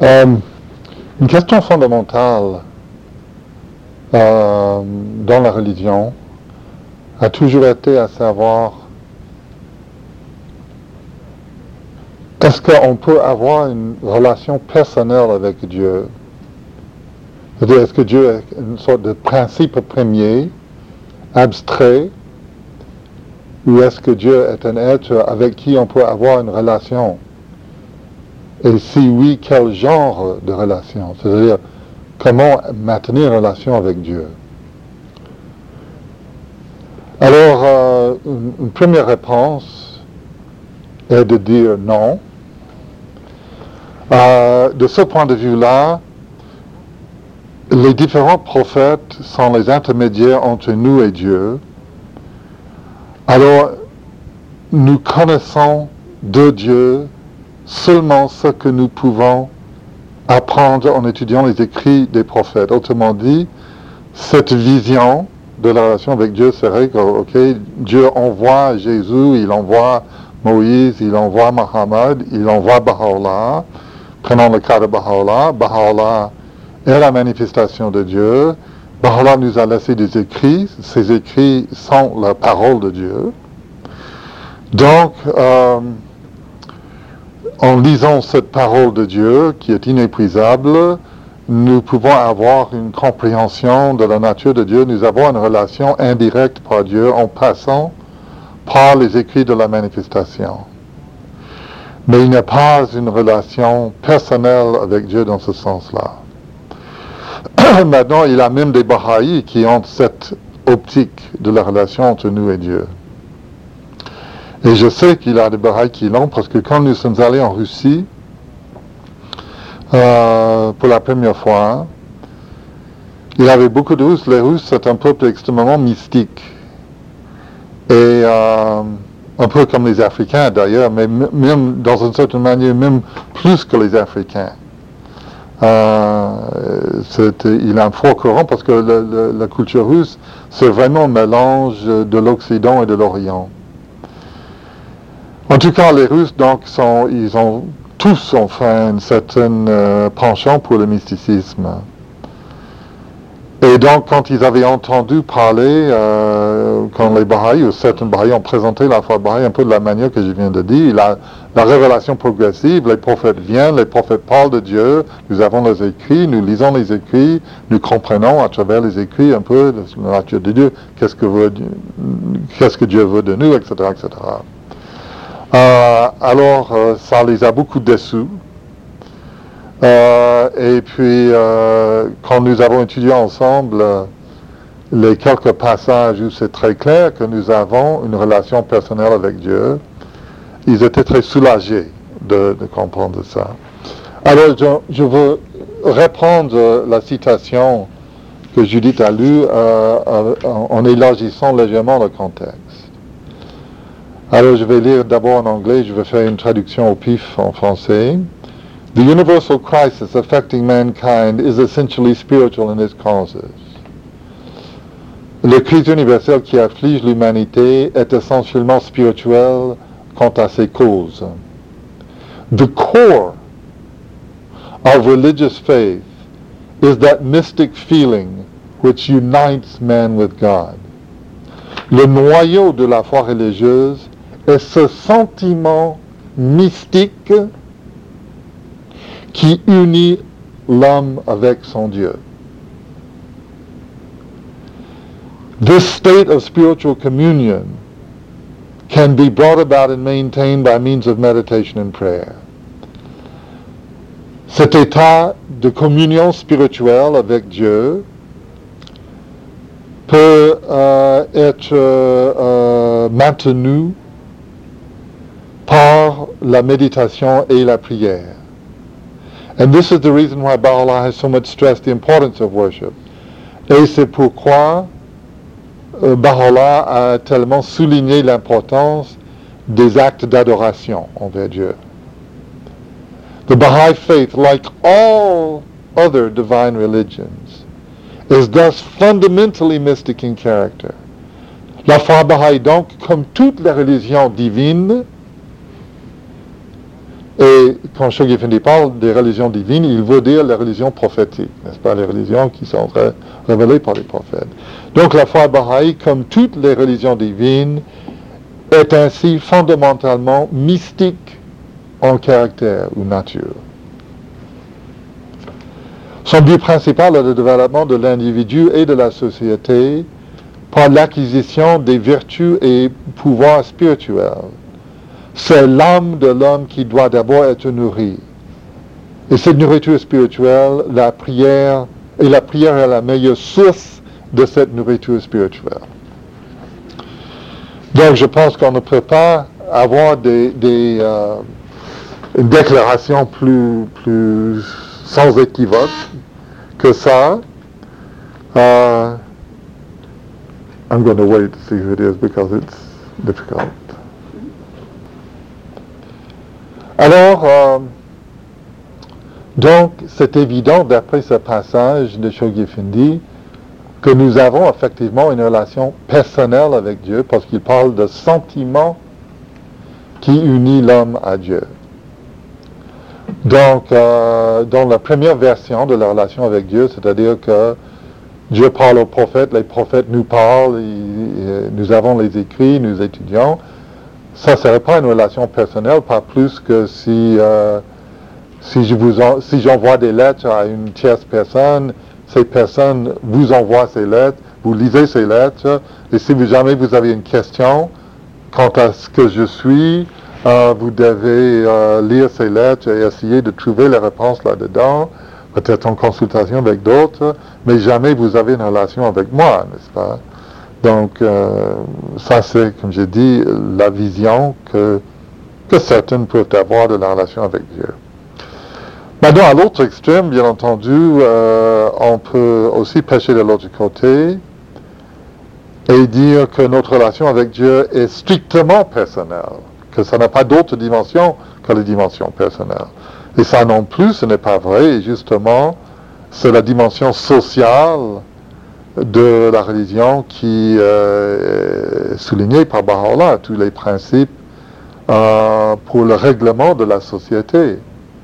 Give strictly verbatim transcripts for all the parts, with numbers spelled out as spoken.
Euh, une question fondamentale euh, dans la religion a toujours été à savoir, est-ce qu'on peut avoir une relation personnelle avec Dieu? C'est-à-dire, est-ce que Dieu est une sorte de principe premier, abstrait, ou est-ce que Dieu est un être avec qui on peut avoir une relation? Et si oui, quel genre de relation? C'est-à-dire, comment maintenir une relation avec Dieu? Alors, euh, une, une première réponse est de dire non. Euh, de ce point de vue-là, les différents prophètes sont les intermédiaires entre nous et Dieu. Alors, nous connaissons de Dieu seulement ce que nous pouvons apprendre en étudiant les écrits des prophètes. Autrement dit, cette vision de la relation avec Dieu serait que, ok, Dieu envoie Jésus, il envoie Moïse, il envoie Mohammed, il envoie Baha'u'llah. Prenons le cas de Baha'u'llah. Baha'u'llah est la manifestation de Dieu. Baha'u'llah nous a laissé des écrits. Ces écrits sont la parole de Dieu. Donc, euh, en lisant cette parole de Dieu, qui est inépuisable, nous pouvons avoir une compréhension de la nature de Dieu. Nous avons une relation indirecte par Dieu en passant par les écrits de la manifestation. Mais il n'y a pas une relation personnelle avec Dieu dans ce sens-là. Maintenant, il y a même des Bahaïs qui ont cette optique de la relation entre nous et Dieu. Et je sais qu'il y a des Bahaïs qui l'ont, parce que quand nous sommes allés en Russie, euh, pour la première fois, il y avait beaucoup de Russes. Les Russes, c'est un peuple extrêmement mystique. Et euh, un peu comme les Africains d'ailleurs, mais m- même dans une certaine manière, même plus que les Africains. Euh, c'est, il a un fort courant parce que le, le, la culture russe, c'est vraiment un mélange de l'Occident et de l'Orient. En tout cas, les Russes, donc, sont, ils ont tous enfin un certain euh, penchant pour le mysticisme. Et donc, quand ils avaient entendu parler, euh, quand les Bahaïs, ou certains Bahaïs ont présenté la foi Bahaï un peu de la manière que je viens de dire, la, la révélation progressive, les prophètes viennent, les prophètes parlent de Dieu, nous avons les écrits, nous lisons les écrits, nous comprenons à travers les écrits un peu la nature de Dieu, qu'est-ce que, veut, qu'est-ce que Dieu veut de nous, et cetera, et cetera. Euh, alors, euh, ça les a beaucoup déçus. Euh, et puis, euh, quand nous avons étudié ensemble euh, les quelques passages où c'est très clair que nous avons une relation personnelle avec Dieu, ils étaient très soulagés de, de comprendre ça. Alors, je, je veux reprendre la citation que Judith a lue euh, en, en élargissant légèrement le contexte. Alors, je vais lire d'abord en anglais, je vais faire une traduction au pif en français. The universal crisis affecting mankind is essentially spiritual in its causes. La crise universelle qui afflige l'humanité est essentiellement spirituelle quant à ses causes. The core of religious faith is that mystic feeling which unites man with God. Le noyau de la foi religieuse est ce sentiment mystique qui unit l'homme avec son Dieu. This state of spiritual communion can be brought about and maintained by means of meditation and prayer. Cet état de communion spirituelle avec Dieu peut euh, être euh, maintenu par la méditation et la prière. And this is the reason why Baha'u'llah has so much stressed the importance of worship. Et c'est pourquoi euh, Baha'u'llah a tellement souligné l'importance des actes d'adoration envers Dieu. The Baha'i faith, like all other divine religions, is thus fundamentally mystic in character. La foi Baha'i, donc, comme toutes les religions divines, Et quand Shoghi Effendi parle des religions divines, il veut dire les religions prophétiques, n'est-ce pas, les religions qui sont ré- révélées par les prophètes. Donc la foi bahaï, comme toutes les religions divines, est ainsi fondamentalement mystique en caractère ou nature. Son but principal est le développement de l'individu et de la société par l'acquisition des vertus et pouvoirs spirituels. C'est l'âme de l'homme qui doit d'abord être nourrie. Et cette nourriture spirituelle, la prière, et la prière est la meilleure source de cette nourriture spirituelle. Donc je pense qu'on ne peut pas avoir des, des, euh, une déclaration plus, plus sans équivoque que ça. Uh, I'm going to wait to see who it is because it's difficult. Alors, euh, donc, c'est évident d'après ce passage de Shoghi Effendi que nous avons effectivement une relation personnelle avec Dieu parce qu'il parle de sentiment qui unit l'homme à Dieu. Donc, euh, dans la première version de la relation avec Dieu, c'est-à-dire que Dieu parle aux prophètes, les prophètes nous parlent, et, et nous avons les écrits, nous étudions. Ça ne serait pas une relation personnelle, pas plus que si, euh, si, je vous en, si j'envoie des lettres à une tierce personne, ces personnes vous envoient ces lettres, vous lisez ces lettres, et si vous, jamais vous avez une question quant à ce que je suis, euh, vous devez euh, lire ces lettres et essayer de trouver les réponses là-dedans, peut-être en consultation avec d'autres, mais jamais vous avez une relation avec moi, n'est-ce pas? Donc, euh, ça c'est, comme j'ai dit, la vision que, que certains peuvent avoir de la relation avec Dieu. Maintenant, à l'autre extrême, bien entendu, euh, on peut aussi pêcher de l'autre côté et dire que notre relation avec Dieu est strictement personnelle, que ça n'a pas d'autre dimension que la dimension personnelle. Et ça non plus, ce n'est pas vrai, et justement, c'est la dimension sociale de la religion qui euh, est soulignée par Baha'u'llah, tous les principes euh, pour le règlement de la société.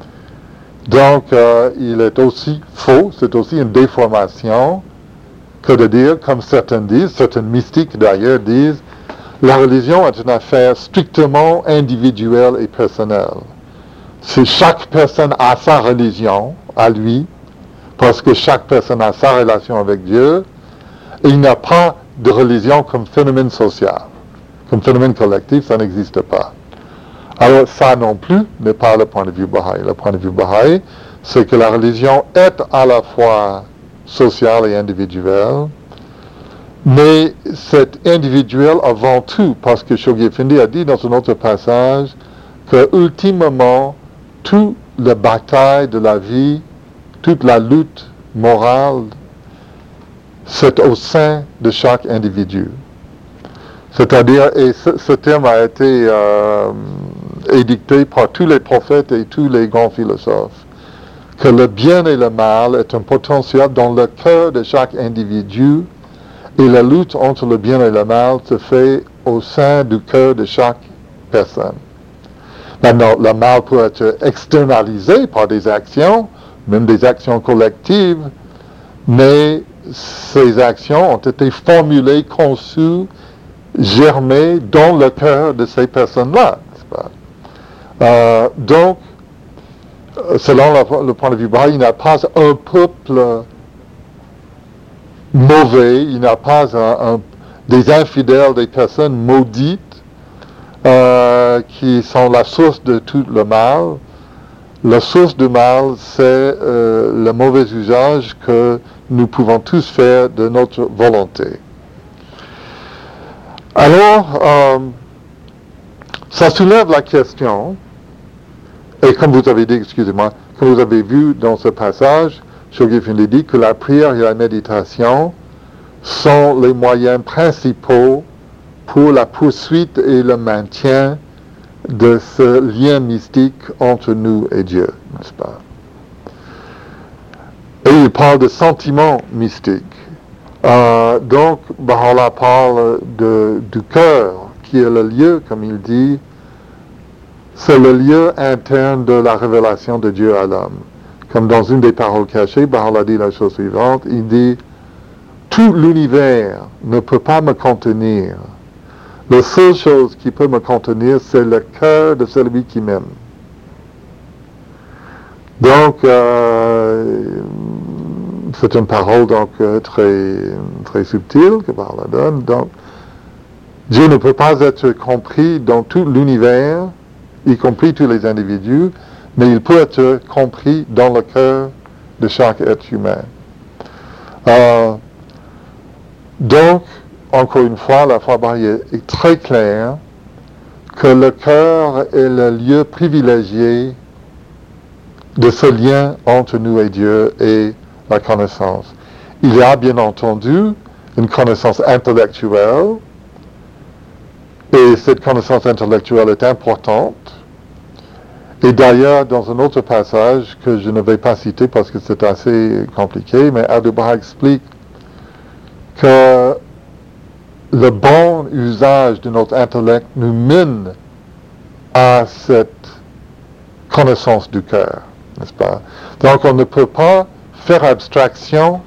Donc, euh, il est aussi faux, c'est aussi une déformation que de dire, comme certains disent, certains mystiques d'ailleurs disent, la religion est une affaire strictement individuelle et personnelle. Si chaque personne a sa religion à lui, parce que chaque personne a sa relation avec Dieu, et il n'y a pas de religion comme phénomène social. Comme phénomène collectif, ça n'existe pas. Alors ça non plus n'est pas le point de vue Baha'i. Le point de vue Baha'i, c'est que la religion est à la fois sociale et individuelle, mais c'est individuel avant tout, parce que Shoghi Effendi a dit dans un autre passage que ultimement, toute la bataille de la vie, toute la lutte morale, c'est au sein de chaque individu. C'est-à-dire, et ce, ce terme a été euh, édicté par tous les prophètes et tous les grands philosophes, que le bien et le mal est un potentiel dans le cœur de chaque individu, et la lutte entre le bien et le mal se fait au sein du cœur de chaque personne. Maintenant, le mal peut être externalisé par des actions, même des actions collectives, mais ces actions ont été formulées, conçues, germées dans le cœur de ces personnes-là, n'est-ce pas? Euh, donc, selon le, le point de vue Baha'i, il n'y a pas un peuple mauvais, il n'y a pas un, un, des infidèles, des personnes maudites euh, qui sont la source de tout le mal. La source du mal, c'est euh, le mauvais usage que nous pouvons tous faire de notre volonté. Alors, euh, ça soulève la question, et comme vous avez dit, excusez-moi, comme vous avez vu dans ce passage, Shoghi Effendi dit que la prière et la méditation sont les moyens principaux pour la poursuite et le maintien de ce lien mystique entre nous et Dieu, n'est-ce pas? Et il parle de sentiments mystiques. Euh, donc, Baha'u'llah parle de, du cœur, qui est le lieu, comme il dit, c'est le lieu interne de la révélation de Dieu à l'homme. Comme dans une des paroles cachées, Baha'u'llah dit la chose suivante, il dit « Tout l'univers ne peut pas me contenir. La seule chose qui peut me contenir, c'est le cœur de celui qui m'aime. » Donc, euh, c'est une parole donc très, très subtile que Baha'u'llah donne. Donc, Dieu ne peut pas être compris dans tout l'univers, y compris tous les individus, mais il peut être compris dans le cœur de chaque être humain. Euh, donc, encore une fois, la foi Bahá'í est très claire que le cœur est le lieu privilégié de ce lien entre nous et Dieu et la connaissance. Il y a bien entendu une connaissance intellectuelle, et cette connaissance intellectuelle est importante. Et d'ailleurs, dans un autre passage que je ne vais pas citer parce que c'est assez compliqué, mais Abdu'l-Baha explique que le bon usage de notre intellect nous mène à cette connaissance du cœur, n'est-ce pas? Donc on ne peut pas faire abstraction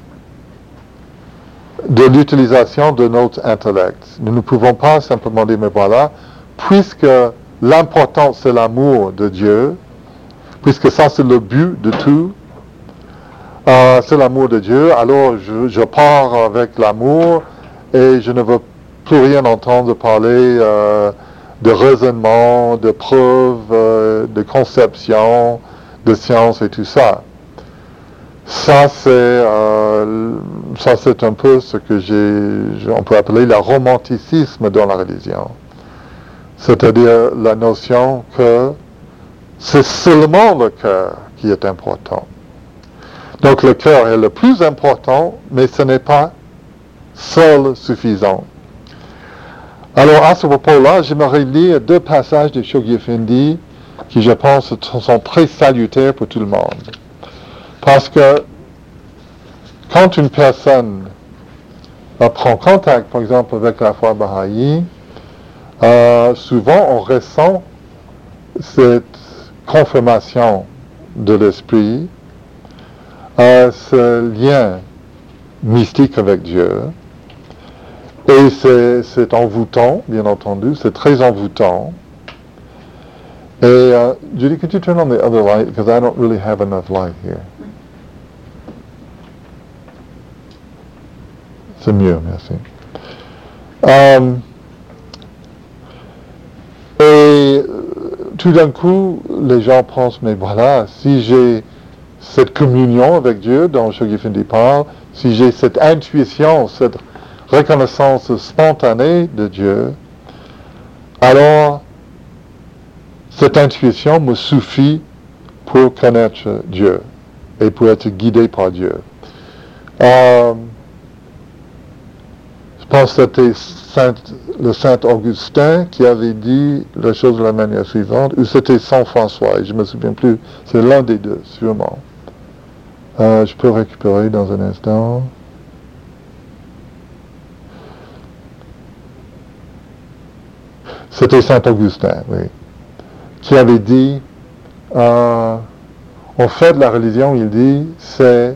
de l'utilisation de notre intellect. Nous ne pouvons pas simplement dire, mais voilà, puisque l'important c'est l'amour de Dieu, puisque ça c'est le but de tout, euh, c'est l'amour de Dieu, alors je, je pars avec l'amour et je ne veux plus rien entendre parler euh, de raisonnement, de preuves, euh, de conception, de science et tout ça. Ça c'est, euh, ça c'est un peu ce que j'ai, on peut appeler le romanticisme dans la religion. C'est-à-dire la notion que c'est seulement le cœur qui est important. Donc le cœur est le plus important, mais ce n'est pas seul suffisant. Alors à ce propos-là, j'aimerais lire deux passages de Shoghi Effendi qui, je pense, sont très salutaires pour tout le monde. Parce que quand une personne euh, prend contact, par exemple, avec la foi Bahá'í, euh, souvent on ressent cette confirmation de l'esprit, euh, ce lien mystique avec Dieu. Et c'est, c'est envoûtant, bien entendu, c'est très envoûtant. Et uh, Judy, could you turn on the other light, because I don't really have enough light here. C'est mieux, merci. Um, et tout d'un coup, les gens pensent, mais voilà, si j'ai cette communion avec Dieu dont Shoghi Effendi parle, si j'ai cette intuition, cette reconnaissance spontanée de Dieu, alors cette intuition me suffit pour connaître Dieu et pour être guidé par Dieu. Euh, je pense que c'était Saint, le Saint Augustin qui avait dit la chose de la manière suivante, ou c'était Saint François, et je ne me souviens plus, c'est l'un des deux, sûrement. Euh, je peux récupérer dans un instant. C'était Saint Augustin, oui, qui avait dit, euh, en fait, la religion, il dit, c'est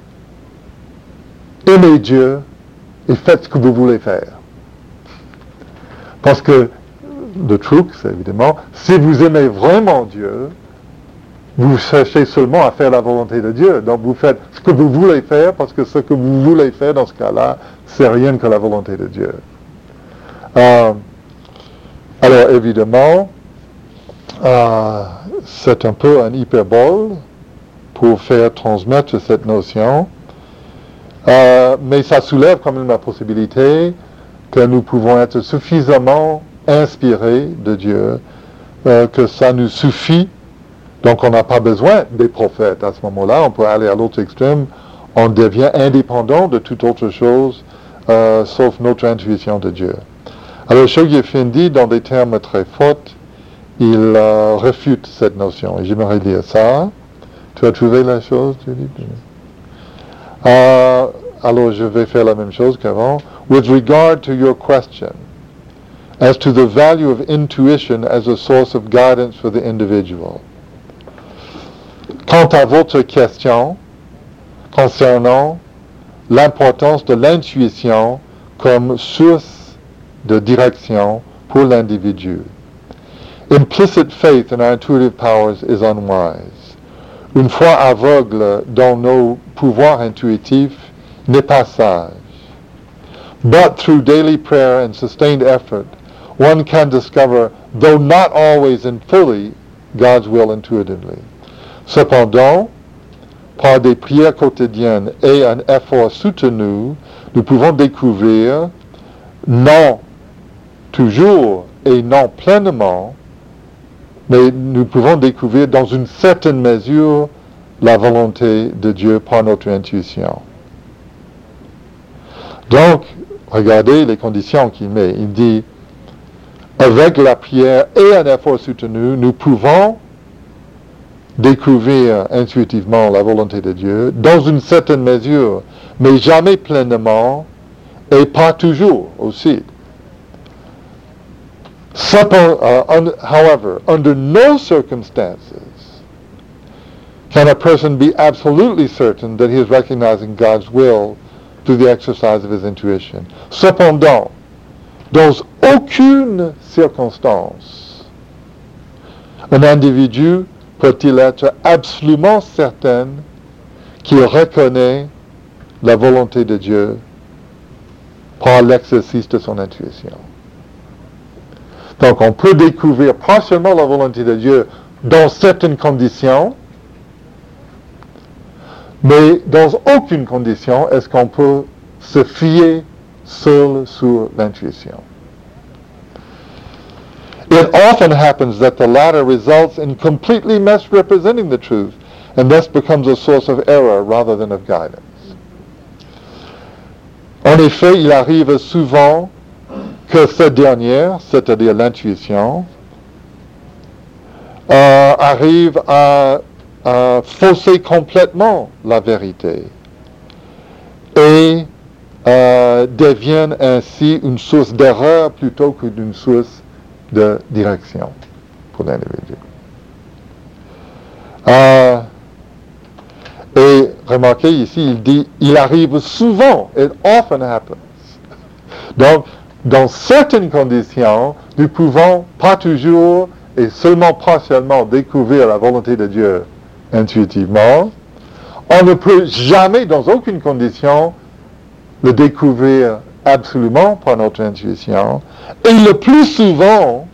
aimer Dieu et faites ce que vous voulez faire. Parce que le truc, c'est évidemment, si vous aimez vraiment Dieu, vous cherchez seulement à faire la volonté de Dieu. Donc vous faites ce que vous voulez faire, parce que ce que vous voulez faire dans ce cas-là, c'est rien que la volonté de Dieu. Euh, alors évidemment, euh, c'est un peu un hyperbole pour faire transmettre cette notion, euh, mais ça soulève quand même la possibilité que nous pouvons être suffisamment inspirés de Dieu, euh, que ça nous suffit. Donc on n'a pas besoin des prophètes. À ce moment-là, on peut aller à l'autre extrême, on devient indépendant de toute autre chose, euh, sauf notre intuition de Dieu. Alors Shoghi Effendi, dans des termes très forts, il euh, réfute cette notion. Et j'aimerais lire ça. Tu as trouvé la chose, tu dis? Euh, alors je vais faire la même chose qu'avant. With regard to your question, as to the value of intuition as a source of guidance for the individual. Quant à votre question concernant l'importance de l'intuition comme source de direction pour l'individu, implicit faith in our intuitive powers is unwise. Une foi aveugle dans nos pouvoirs intuitifs n'est pas sage. But through daily prayer and sustained effort, one can discover, though not always and fully, God's will intuitively. Cependant, par des prières quotidiennes et un effort soutenu, nous pouvons découvrir, non toujours et non pleinement, mais nous pouvons découvrir dans une certaine mesure la volonté de Dieu par notre intuition. Donc, regardez les conditions qu'il met. Il dit, avec la prière et un effort soutenu, nous pouvons découvrir intuitivement la volonté de Dieu dans une certaine mesure, mais jamais pleinement et pas toujours aussi. Suppo- uh, un, however, under no circumstances can a person be absolutely certain that he is recognizing God's will through the exercise of his intuition. Cependant, dans aucune circonstance, un individu peut-il être absolument certain qu'il reconnaît la volonté de Dieu par l'exercice de son intuition. Donc on peut découvrir partiellement la volonté de Dieu dans certaines conditions, mais dans aucune condition est-ce qu'on peut se fier seul sur l'intuition. It often happens that the latter results in completely misrepresenting the truth and thus becomes a source of error rather than of guidance. En effet, il arrive souvent que cette dernière, c'est-à-dire l'intuition, euh, arrive à, à fausser complètement la vérité et euh, devienne ainsi une source d'erreur plutôt que d'une source de direction pour l'individu. Euh, et remarquez ici, il dit, il arrive souvent, it often happens. Donc, dans certaines conditions, nous pouvons pas toujours et seulement partiellement découvrir la volonté de Dieu intuitivement. On ne peut jamais, dans aucune condition, le découvrir absolument par notre intuition. Et le plus souvent,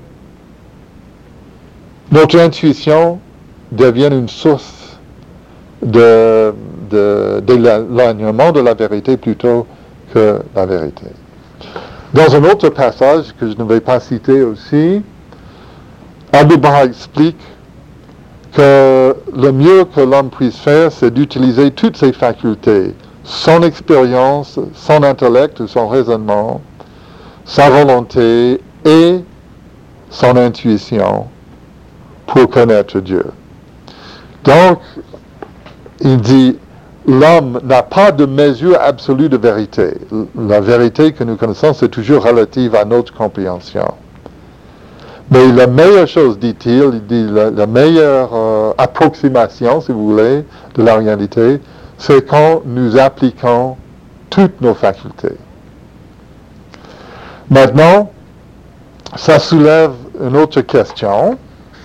notre intuition devient une source de, de, d'éloignement de la vérité plutôt que la vérité. Dans un autre passage que je ne vais pas citer aussi, Abdu'l-Baha explique que le mieux que l'homme puisse faire, c'est d'utiliser toutes ses facultés, son expérience, son intellect ou son raisonnement, sa volonté et son intuition pour connaître Dieu. Donc, il dit, l'homme n'a pas de mesure absolue de vérité. La vérité que nous connaissons, c'est toujours relative à notre compréhension. Mais la meilleure chose, dit-il, il dit la, la meilleure euh, approximation, si vous voulez, de la réalité, c'est quand nous appliquons toutes nos facultés. Maintenant, ça soulève une autre question,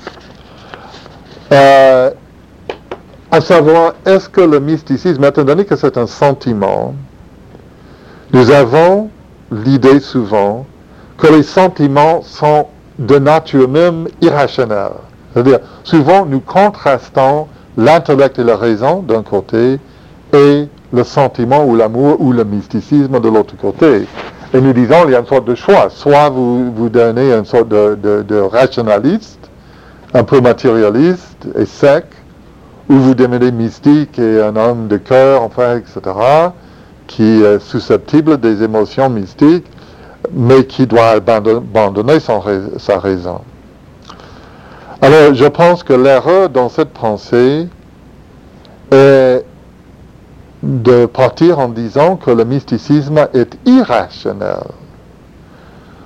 euh, à savoir, est-ce que le mysticisme, étant donné que c'est un sentiment, nous avons l'idée souvent que les sentiments sont de nature même irrationnelle. C'est-à-dire, souvent, nous contrastons l'intellect et la raison d'un côté et le sentiment ou l'amour ou le mysticisme de l'autre côté. Et nous disons, il y a une sorte de choix. Soit vous vous donnez une sorte de, de, de rationaliste, un peu matérialiste et sec, ou vous devenez mystique et un homme de cœur, enfin, et cetera, qui est susceptible des émotions mystiques, mais qui doit abandonner son, sa raison. Alors, je pense que l'erreur dans cette pensée est de partir en disant que le mysticisme est irrationnel.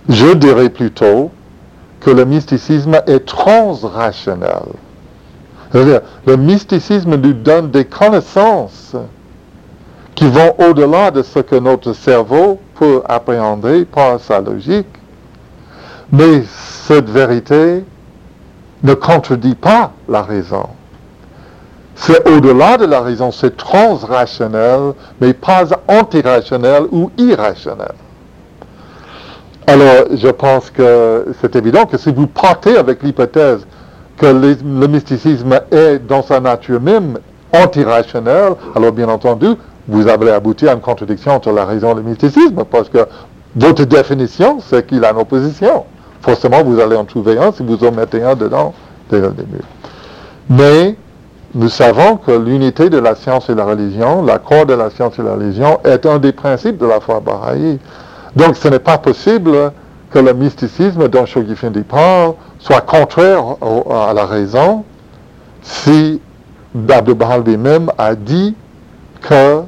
Je dirais plutôt que le mysticisme est transrationnel. C'est-à-dire, le mysticisme nous donne des connaissances qui vont au-delà de ce que notre cerveau peut appréhender par sa logique. Mais cette vérité ne contredit pas la raison. C'est au-delà de la raison, c'est transrationnel, mais pas antirationnel ou irrationnel. Alors, je pense que c'est évident que si vous partez avec l'hypothèse que les, le mysticisme est dans sa nature même antirationnel, alors bien entendu, vous allez aboutir à une contradiction entre la raison et le mysticisme, parce que votre définition, c'est qu'il a une opposition. Forcément, vous allez en trouver un si vous en mettez un dedans dès le début. Mais nous savons que l'unité de la science et la religion, l'accord de la science et la religion, est un des principes de la foi baha'i. Donc, ce n'est pas possible que le mysticisme dont Shoghi Effendi parle soit contraire au, à la raison si Abdul-Baha lui-même a dit que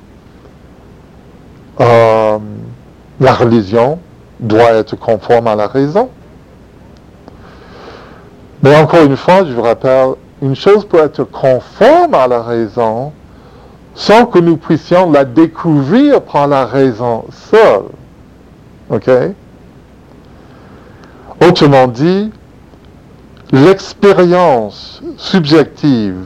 euh, la religion doit être conforme à la raison. Mais encore une fois, je vous rappelle, une chose peut être conforme à la raison sans que nous puissions la découvrir par la raison seule. OK? Autrement dit, l'expérience subjective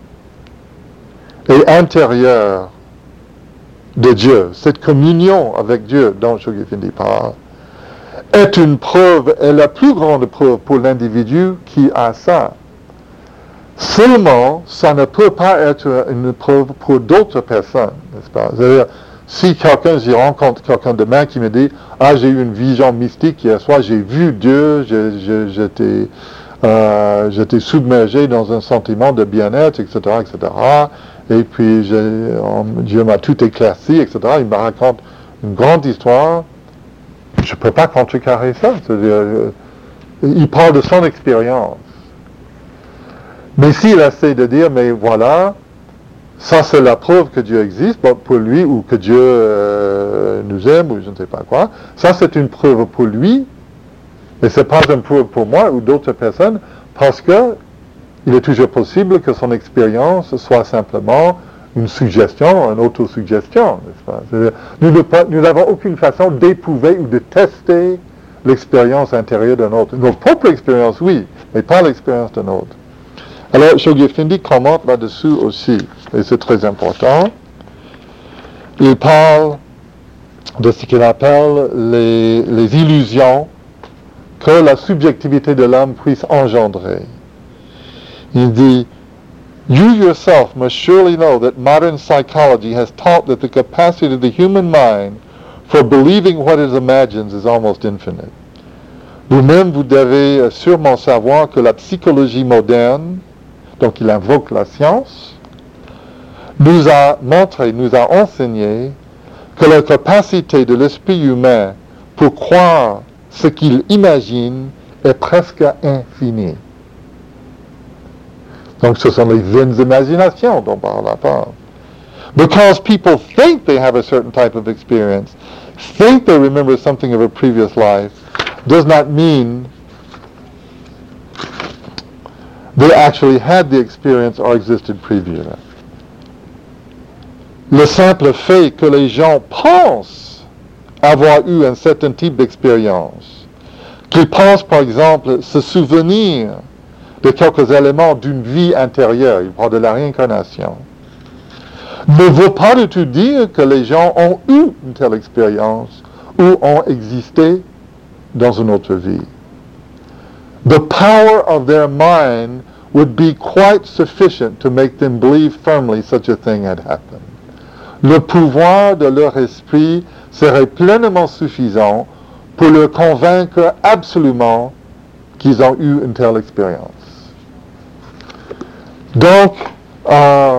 et intérieure de Dieu, cette communion avec Dieu dont Shoghi Effendi parle, est une preuve, est la plus grande preuve pour l'individu qui a ça. Seulement, ça ne peut pas être une preuve pour d'autres personnes, n'est-ce pas? C'est-à-dire, si quelqu'un, j'y rencontre quelqu'un demain qui me dit « Ah, j'ai eu une vision mystique hier soir, j'ai vu Dieu, j'ai, j'ai, j'étais, euh, j'étais submergé dans un sentiment de bien-être, et cetera, et cetera. Et puis, j'ai, on, Dieu m'a tout éclairci, et cetera. Il me raconte une grande histoire. Je ne peux pas contrecarrer ça. C'est-à-dire, euh, il parle de son expérience. Mais s'il essaie de dire « Mais voilà, ça c'est la preuve que Dieu existe pour lui, ou que Dieu euh, nous aime, ou je ne sais pas quoi. Ça c'est une preuve pour lui, mais ce n'est pas une preuve pour moi ou d'autres personnes, parce que il est toujours possible que son expérience soit simplement une suggestion, une autosuggestion, n'est-ce pas? C'est-à-dire, nous n'avons aucune façon d'éprouver ou de tester l'expérience intérieure d'un autre. Notre propre expérience, oui, mais pas l'expérience d'un autre. Alors, Shoghi Effendi commente là-dessus aussi, et c'est très important. Il parle de ce qu'il appelle les, les illusions que la subjectivité de l'homme puisse engendrer. Il dit, "You yourself must surely know that modern psychology has taught that the capacity of the human mind for believing what it imagines is almost infinite. Vous-même, vous devez sûrement savoir que la psychologie moderne, donc il invoque la science, nous a montré, nous a enseigné que la capacité de l'esprit humain pour croire ce qu'il imagine est presque infinie. Donc ce sont les vaines imaginations dont parle la part. Because people think they have a certain type of experience, think they remember something of a previous life, does not mean they actually had the experience or existed previously. Le simple fait que les gens pensent avoir eu un certain type d'expérience, qu'ils pensent par exemple se souvenir de quelques éléments d'une vie intérieure, il parle de la réincarnation, ne veut pas du tout dire que les gens ont eu une telle expérience ou ont existé dans une autre vie. The power of their mind would be quite sufficient to make them believe firmly such a thing had happened. Le pouvoir de leur esprit serait pleinement suffisant pour leur convaincre absolument qu'ils ont eu une telle expérience. Donc, euh,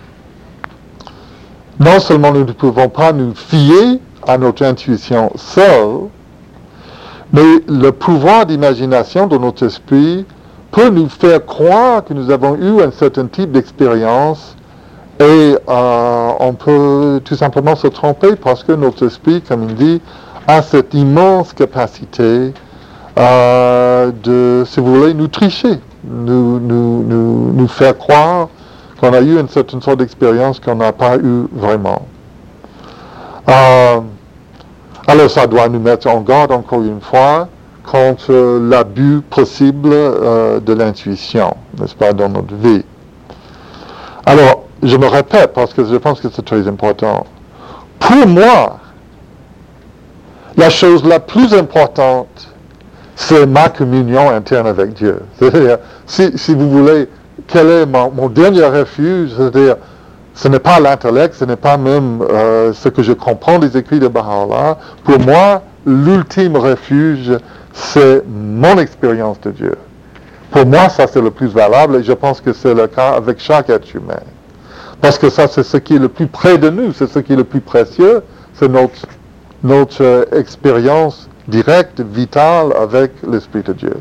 non seulement nous ne pouvons pas nous fier à notre intuition seule, mais le pouvoir d'imagination de notre esprit peut nous faire croire que nous avons eu un certain type d'expérience et euh, on peut tout simplement se tromper parce que notre esprit, comme il dit, a cette immense capacité euh, de, si vous voulez, nous tricher, nous, nous, nous, nous faire croire qu'on a eu une certaine sorte d'expérience qu'on n'a pas eu vraiment. Euh, alors ça doit nous mettre en garde encore une fois contre l'abus possible euh, de l'intuition, n'est-ce pas, dans notre vie. Alors, je me répète parce que je pense que c'est très important. Pour moi, la chose la plus importante, c'est ma communion interne avec Dieu. C'est-à-dire, si, si vous voulez, quel est mon, mon dernier refuge, c'est-à-dire, ce n'est pas l'intellect, ce n'est pas même euh, ce que je comprends des écrits de Baha'u'llah. Pour moi, l'ultime refuge, c'est mon expérience de Dieu. Pour moi, ça c'est le plus valable et je pense que c'est le cas avec chaque être humain. Parce que ça, c'est ce qui est le plus près de nous, c'est ce qui est le plus précieux, c'est notre, notre euh, expérience directe, vitale avec l'Esprit de Dieu.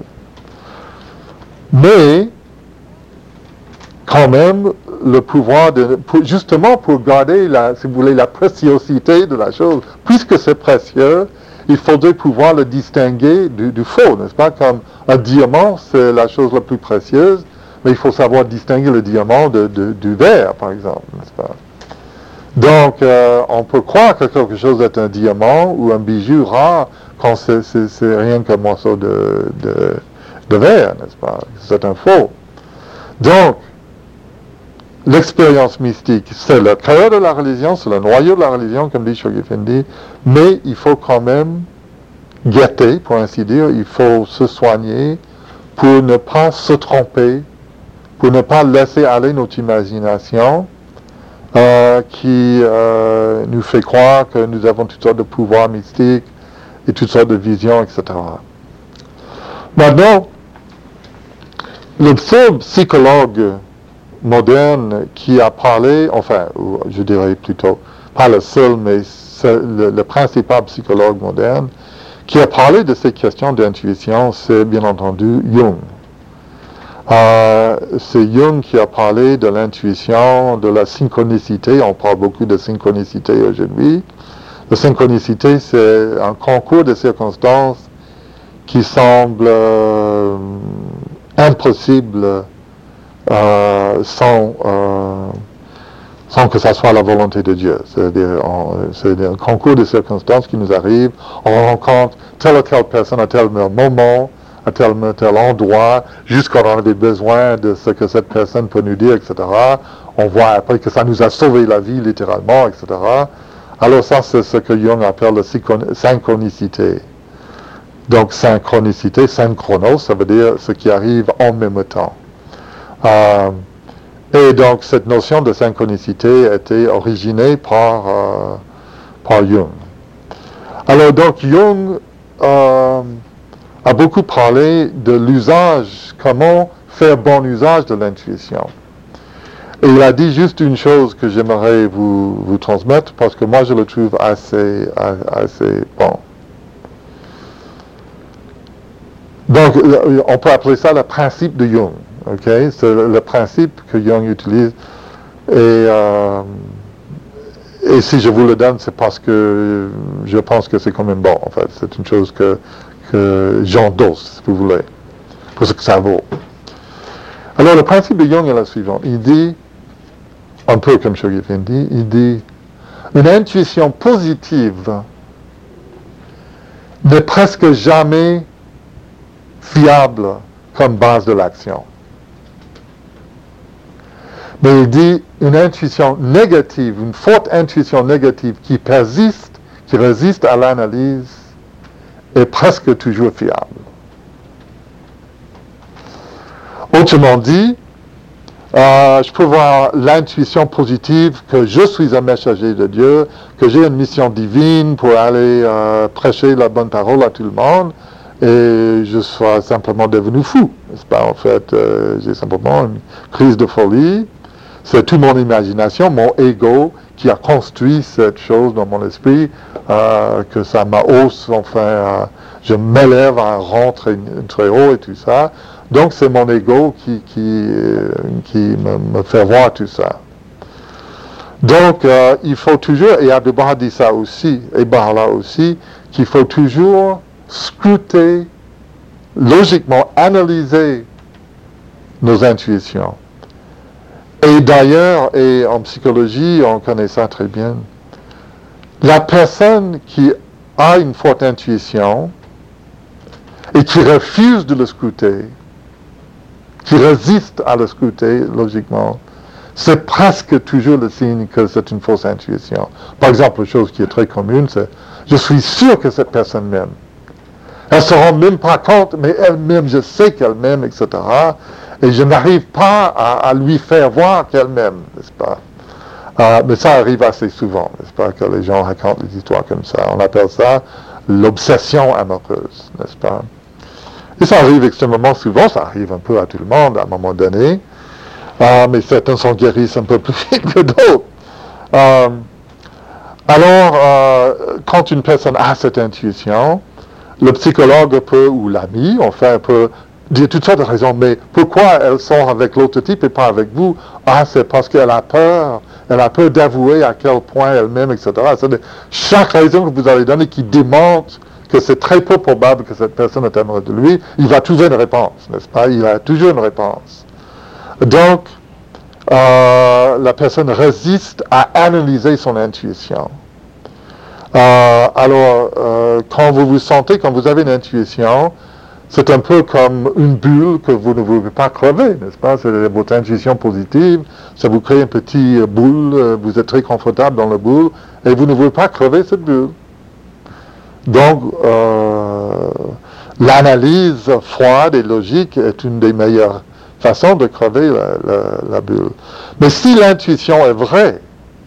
Mais, quand même, le pouvoir de, pour, justement pour garder la, si vous voulez, la préciosité de la chose, puisque c'est précieux, il faudrait pouvoir le distinguer du, du faux, n'est-ce pas? Comme un diamant, c'est la chose la plus précieuse, mais il faut savoir distinguer le diamant de, de, du verre, par exemple, n'est-ce pas? Donc, euh, on peut croire que quelque chose est un diamant ou un bijou rare quand c'est, c'est, c'est rien qu'un morceau de, de, de verre, n'est-ce pas? C'est un faux. Donc, l'expérience mystique, c'est le cœur de la religion, c'est le noyau de la religion, comme dit Shoghi Effendi, mais il faut quand même guetter, pour ainsi dire, il faut se soigner pour ne pas se tromper, pour ne pas laisser aller notre imagination euh, qui euh, nous fait croire que nous avons toutes sortes de pouvoirs mystiques et toutes sortes de visions, et cetera. Maintenant, le seul psychologue moderne qui a parlé, enfin, je dirais plutôt, pas le seul, mais le, le principal psychologue moderne, qui a parlé de ces questions d'intuition, c'est bien entendu Jung. Euh, c'est Jung qui a parlé de l'intuition, de la synchronicité. On parle beaucoup de synchronicité aujourd'hui. La synchronicité, c'est un concours de circonstances qui semble euh, impossible Euh, sans, euh, sans que ça soit la volonté de Dieu. C'est-à-dire, on, c'est un concours de circonstances qui nous arrive. On rencontre telle ou telle personne à tel moment, à tel ou tel endroit, jusqu'à on avait besoin de ce que cette personne peut nous dire, et cetera. On voit après que ça nous a sauvé la vie, littéralement, et cetera. Alors ça, c'est ce que Jung appelle la synchronicité. Donc, synchronicité, synchronos, ça veut dire ce qui arrive en même temps. Euh, et donc, cette notion de synchronicité a été originée par, euh, par Jung. Alors, donc, Jung euh, a beaucoup parlé de l'usage, comment faire bon usage de l'intuition. Et il a dit juste une chose que j'aimerais vous, vous transmettre, parce que moi, je le trouve assez, assez bon. Donc, on peut appeler ça le principe de Jung. Ok, c'est le, le principe que Jung utilise. Et, euh, et si je vous le donne, c'est parce que je pense que c'est quand même bon. En fait, c'est une chose que, que j'endosse, si vous voulez, pour ce que ça vaut. Alors, le principe de Jung est le suivant. Il dit, un peu comme Shoghi Effendi, il dit, une intuition positive n'est presque jamais fiable comme base de l'action. Mais il dit une intuition négative, une forte intuition négative qui persiste, qui résiste à l'analyse, est presque toujours fiable. Autrement dit, euh, je peux voir l'intuition positive que je suis un messager de Dieu, que j'ai une mission divine pour aller euh, prêcher la bonne parole à tout le monde, et je sois simplement devenu fou, n'est-ce pas? En fait, euh, j'ai simplement une crise de folie. C'est toute mon imagination, mon ego qui a construit cette chose dans mon esprit, euh, que ça m'hausse, enfin, euh, je m'élève à un rang très, très haut et tout ça. Donc c'est mon ego qui, qui, euh, qui me, me fait voir tout ça. Donc euh, il faut toujours, et Abdu'l-Baha dit ça aussi, et Baha'u'llah aussi, qu'il faut toujours scruter, logiquement analyser nos intuitions. Et d'ailleurs, et en psychologie, on connaît ça très bien, la personne qui a une forte intuition et qui refuse de le scruter, qui résiste à le scruter, logiquement, c'est presque toujours le signe que c'est une fausse intuition. Par exemple, une chose qui est très commune, c'est « je suis sûr que cette personne m'aime ». Elle ne se rend même pas compte, mais elle-même, je sais qu'elle m'aime, et cetera. Et je n'arrive pas à, à lui faire voir qu'elle m'aime, n'est-ce pas? Euh, mais ça arrive assez souvent, n'est-ce pas, que les gens racontent des histoires comme ça. On appelle ça l'obsession amoureuse, n'est-ce pas? Et ça arrive extrêmement souvent, ça arrive un peu à tout le monde à un moment donné, euh, mais certains sont guéris un peu plus vite que d'autres. Euh, alors, euh, quand une personne a cette intuition, le psychologue peut, ou l'ami, enfin, peut dire toutes sortes de raisons, mais pourquoi elle sort avec l'autre type et pas avec vous? Ah, c'est parce qu'elle a peur, elle a peur d'avouer à quel point elle m'aime, et cetera. C'est chaque raison que vous allez donner qui démontre que c'est très peu probable que cette personne est amoureuse de lui, il va trouver une réponse, n'est-ce pas? Il a toujours une réponse. Donc, euh, la personne résiste à analyser son intuition. Euh, alors, euh, quand vous vous sentez, quand vous avez une intuition, c'est un peu comme une bulle que vous ne pouvez pas crever, n'est-ce pas? C'est votre intuition positive, ça vous crée une petite boule, vous êtes très confortable dans la boule, et vous ne pouvez pas crever cette bulle. Donc, euh, l'analyse froide et logique est une des meilleures façons de crever la, la, la bulle. Mais si l'intuition est vraie,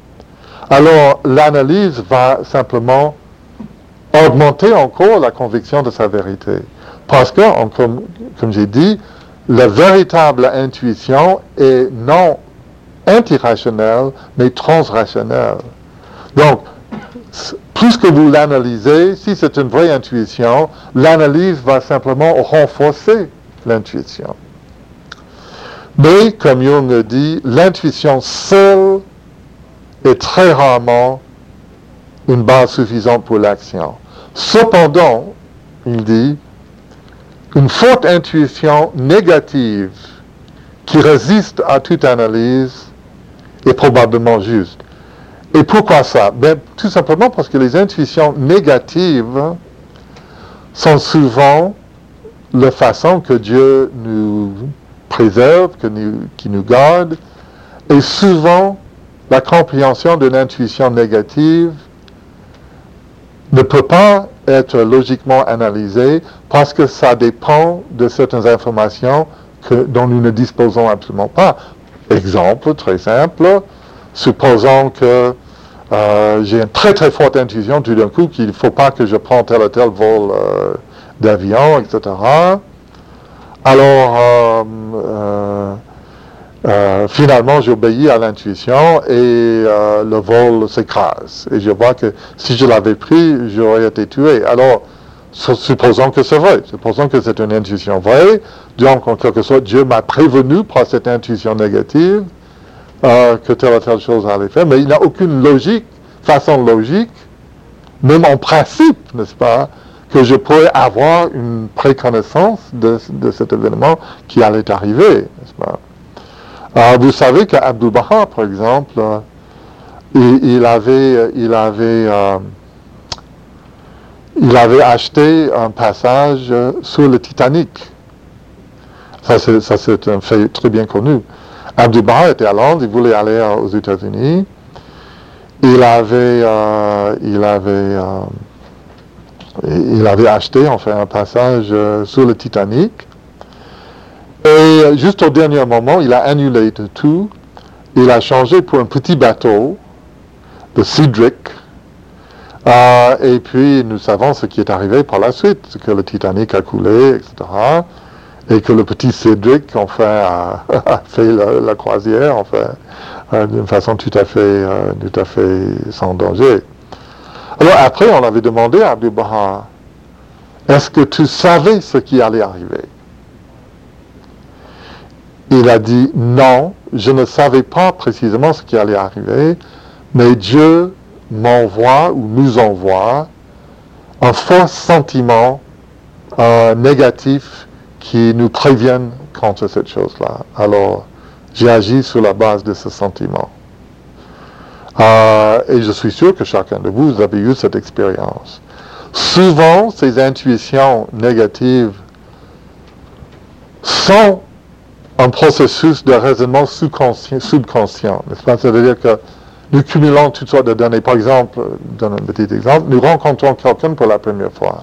alors l'analyse va simplement augmenter encore la conviction de sa vérité. Parce que, en, comme, comme j'ai dit, la véritable intuition est non antirationnelle, mais transrationnelle. Donc, plus que vous l'analysez, si c'est une vraie intuition, l'analyse va simplement renforcer l'intuition. Mais, comme Jung le dit, l'intuition seule est très rarement une base suffisante pour l'action. Cependant, il dit, une forte intuition négative qui résiste à toute analyse est probablement juste. Et pourquoi ça? Ben, tout simplement parce que les intuitions négatives sont souvent la façon que Dieu nous préserve, que nous, qui nous garde, et souvent la compréhension d'une intuition négative ne peut pas être logiquement analysée parce que ça dépend de certaines informations que, dont nous ne disposons absolument pas. Exemple très simple, supposons que euh, j'ai une très très forte intuition tout d'un coup qu'il ne faut pas que je prenne tel ou tel vol euh, d'avion, et cetera. Alors, euh, euh, euh, finalement, j'obéis à l'intuition et euh, le vol s'écrase. Et je vois que si je l'avais pris, j'aurais été tué. Alors, supposons que c'est vrai, supposons que c'est une intuition vraie, donc en quelque sorte, Dieu m'a prévenu par cette intuition négative euh, que telle ou telle chose allait faire, mais il n'y a aucune logique, façon logique, même en principe, n'est-ce pas, que je pourrais avoir une préconnaissance de, de cet événement qui allait arriver, n'est-ce pas. Euh, vous savez qu'Abdu'l-Baha, par exemple, euh, il, il avait, il avait, euh, il avait acheté un passage euh, sur le Titanic. Ça c'est, ça, c'est un fait très bien connu. Abdu'l-Baha était à Londres, il voulait aller euh, aux États-Unis. Il avait, euh, il avait, euh, il avait acheté, enfin, un passage euh, sur le Titanic. Et juste au dernier moment, il a annulé tout. Il a changé pour un petit bateau, le Cedric. Euh, et puis, nous savons ce qui est arrivé par la suite, que le Titanic a coulé, et cetera. Et que le petit Cedric, enfin, a, a fait la, la croisière, enfin, euh, d'une façon tout à fait, euh, tout à fait sans danger. Alors après, on avait demandé à Abdu'l-Baha, est-ce que tu savais ce qui allait arriver? Il a dit, non, je ne savais pas précisément ce qui allait arriver, mais Dieu m'envoie ou nous envoie un fort sentiment euh, négatif qui nous prévienne contre cette chose-là. Alors, j'ai agi sur la base de ce sentiment. Euh, et je suis sûr que chacun de vous, vous avez eu cette expérience. Souvent, ces intuitions négatives sont un processus de raisonnement subconscient, subconscient, n'est-ce pas? C'est-à-dire que nous cumulons toutes sortes de données. Par exemple, je donne un petit exemple, nous rencontrons quelqu'un pour la première fois.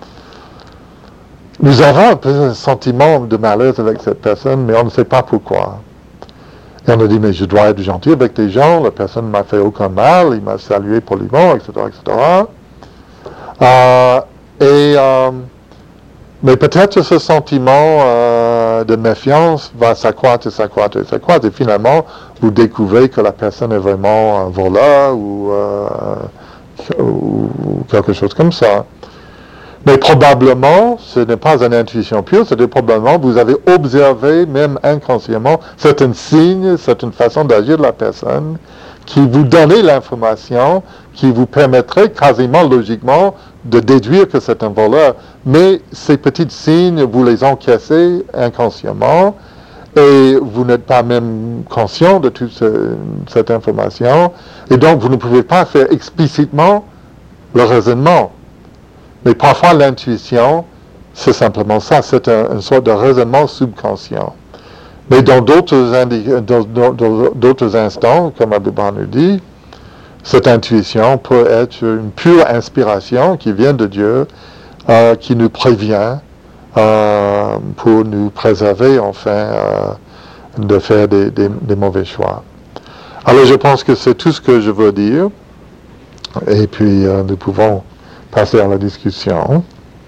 Nous avons un peu un sentiment de malaise avec cette personne, mais on ne sait pas pourquoi. Et on a dit, mais je dois être gentil avec les gens, la personne ne m'a fait aucun mal, il m'a salué poliment, et cetera, et cetera. Euh, et, euh, mais peut-être ce sentiment euh, de méfiance va s'accroître et s'accroître et s'accroître. Et finalement, vous découvrez que la personne est vraiment un voleur ou, euh, ou quelque chose comme ça. Mais probablement, ce n'est pas une intuition pure, c'est probablement vous avez observé, même inconsciemment, certains signes, certaines façons d'agir de la personne qui vous donnent l'information, qui vous permettrait quasiment logiquement de déduire que c'est un voleur. Mais ces petits signes, vous les encaissez inconsciemment et vous n'êtes pas même conscient de toute ce, cette information. Et donc, vous ne pouvez pas faire explicitement le raisonnement. Mais parfois, l'intuition, c'est simplement ça, c'est un, une sorte de raisonnement subconscient. Mais dans d'autres, indi- dans, dans, dans d'autres instants, comme Abdu'l-Baha nous dit, cette intuition peut être une pure inspiration qui vient de Dieu, euh, qui nous prévient euh, pour nous préserver, enfin, euh, de faire des, des, des mauvais choix. Alors, je pense que c'est tout ce que je veux dire. Et puis, euh, nous pouvons passer à la discussion.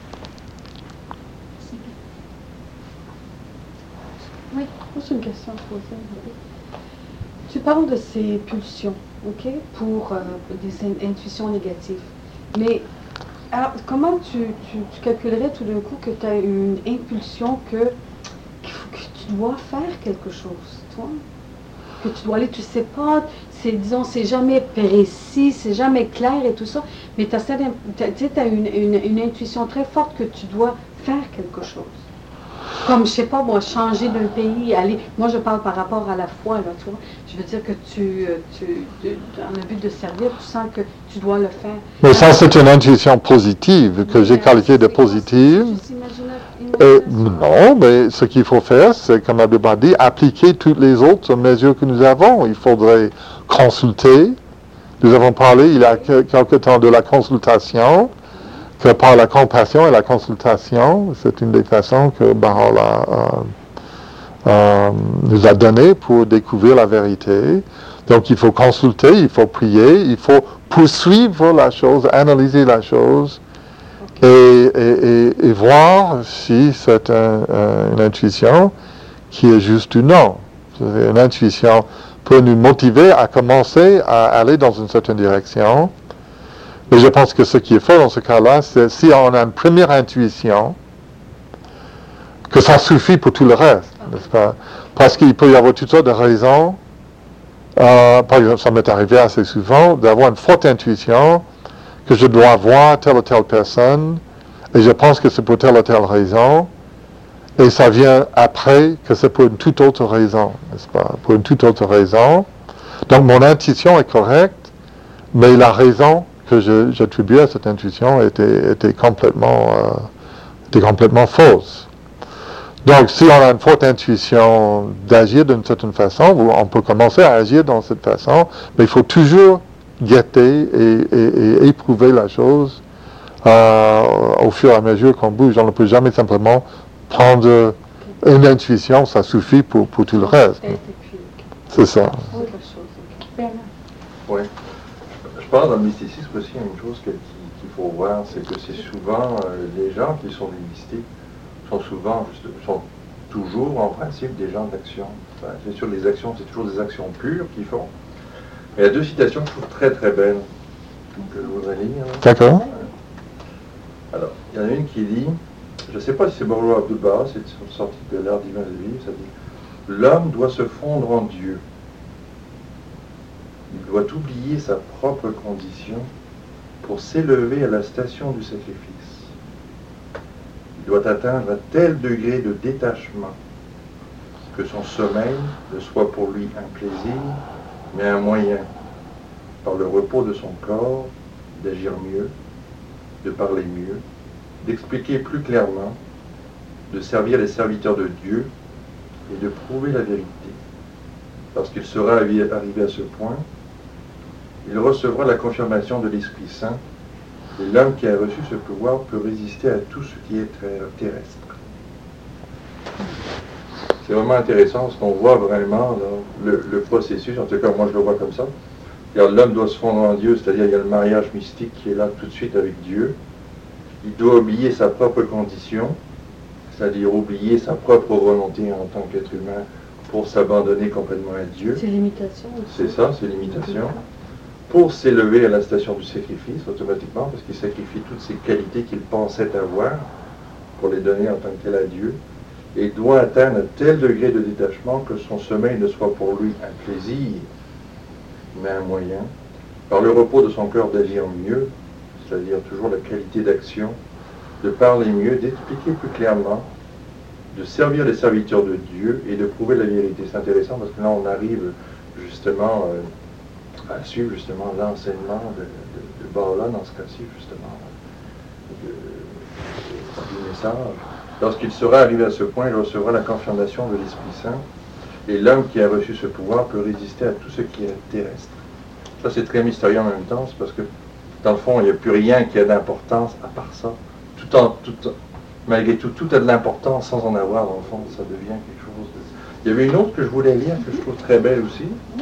Oui, juste une question à poser. Tu parles de ces pulsions, ok, pour euh, des in- intuitions négatives. Mais alors, comment tu, tu, tu calculerais tout d'un coup que tu as une impulsion que, qu'il faut que tu dois faire quelque chose, toi? Que tu dois aller, tu sais pas, c'est, disons, c'est jamais précis, c'est jamais clair et tout ça, mais tu as une, une, une intuition très forte que tu dois faire quelque chose. Comme, je sais pas, moi, changer d'un pays, aller... Moi, je parle par rapport à la foi, là, tu vois. Je veux dire que tu, tu, tu dans le but de servir, tu sens que tu dois le faire. Mais ça, c'est une intuition positive, que j'ai qualifiée de positive. Et non, mais ce qu'il faut faire, c'est, comme Abdu'l-Baha dit, appliquer toutes les autres mesures que nous avons. Il faudrait consulter. Nous avons parlé il y a quelque temps de la consultation, que par la compassion et la consultation, c'est une des façons que Baha'u'llah euh, euh, nous a donné pour découvrir la vérité. Donc il faut consulter, il faut prier, il faut poursuivre la chose, analyser la chose et, et, et, et voir si c'est un, un, une intuition qui est juste ou non. Une intuition peut nous motiver à commencer à aller dans une certaine direction. Mais je pense que ce qui est faux dans ce cas-là, c'est si on a une première intuition, que ça suffit pour tout le reste, n'est-ce pas? Parce qu'il peut y avoir toutes sortes de raisons. Euh, par exemple, ça m'est arrivé assez souvent d'avoir une forte intuition que je dois voir telle ou telle personne, et je pense que c'est pour telle ou telle raison, et ça vient après que c'est pour une toute autre raison, n'est-ce pas? Pour une toute autre raison. Donc mon intuition est correcte, mais la raison que je, j'attribuais à cette intuition était, était, complètement, euh, était complètement fausse. Donc, si on a une forte intuition d'agir d'une certaine façon, on peut commencer à agir dans cette façon, mais il faut toujours guetter et, et, et éprouver la chose euh, au fur et à mesure qu'on bouge. On ne peut jamais simplement prendre une intuition, ça suffit pour, pour tout le reste. C'est ça. Oui. Je pense dans le mysticisme aussi, il y a une chose que, qu'il faut voir, c'est que c'est souvent euh, les gens qui sont des mystiques sont souvent, sont toujours en principe des gens d'action. Enfin, c'est sûr, les actions, c'est toujours des actions pures qu'ils font. Mais il y a deux citations que je trouve très très belles, que je voudrais lire. D'accord. Alors, il y en a une qui dit, je ne sais pas si c'est Bahá'u'lláh Abdu'l-Baha, c'est sorti de l'ère divin de vie, ça dit, l'homme doit se fondre en Dieu. Il doit oublier sa propre condition pour s'élever à la station du sacrifice. Il doit atteindre un tel degré de détachement que son sommeil ne soit pour lui un plaisir, mais un moyen, par le repos de son corps, d'agir mieux, de parler mieux, d'expliquer plus clairement, de servir les serviteurs de Dieu et de prouver la vérité. Lorsqu'il sera arrivé à ce point, il recevra la confirmation de l'Esprit Saint, et l'homme qui a reçu ce pouvoir peut résister à tout ce qui est terrestre. C'est vraiment intéressant parce qu'on voit vraiment là, le, le processus, en tout cas moi je le vois comme ça. L'homme doit se fondre en Dieu, c'est-à-dire il y a le mariage mystique qui est là tout de suite avec Dieu. Il doit oublier sa propre condition, c'est-à-dire oublier sa propre volonté en tant qu'être humain pour s'abandonner complètement à Dieu. C'est l'imitation aussi. C'est ça, c'est l'imitation. Pour s'élever à la station du sacrifice, automatiquement, parce qu'il sacrifie toutes ces qualités qu'il pensait avoir pour les donner en tant que tel à Dieu, et doit atteindre un tel degré de détachement que son sommeil ne soit pour lui un plaisir, mais un moyen, par le repos de son cœur d'agir mieux, c'est-à-dire toujours la qualité d'action, de parler mieux, d'expliquer plus clairement, de servir les serviteurs de Dieu et de prouver la vérité. C'est intéressant parce que là on arrive justement euh, à suivre justement l'enseignement de, de, de Bala dans ce cas-ci justement de, de, du message. Lorsqu'il sera arrivé à ce point, il recevra la confirmation de l'Esprit Saint et l'homme qui a reçu ce pouvoir peut résister à tout ce qui est terrestre. Ça c'est très mystérieux en même temps, c'est parce que dans le fond il n'y a plus rien qui a d'importance à part ça. Tout en, tout, malgré tout, tout a de l'importance sans en avoir, dans le fond, ça devient quelque chose de... Il y avait une autre que je voulais lire, que je trouve très belle aussi.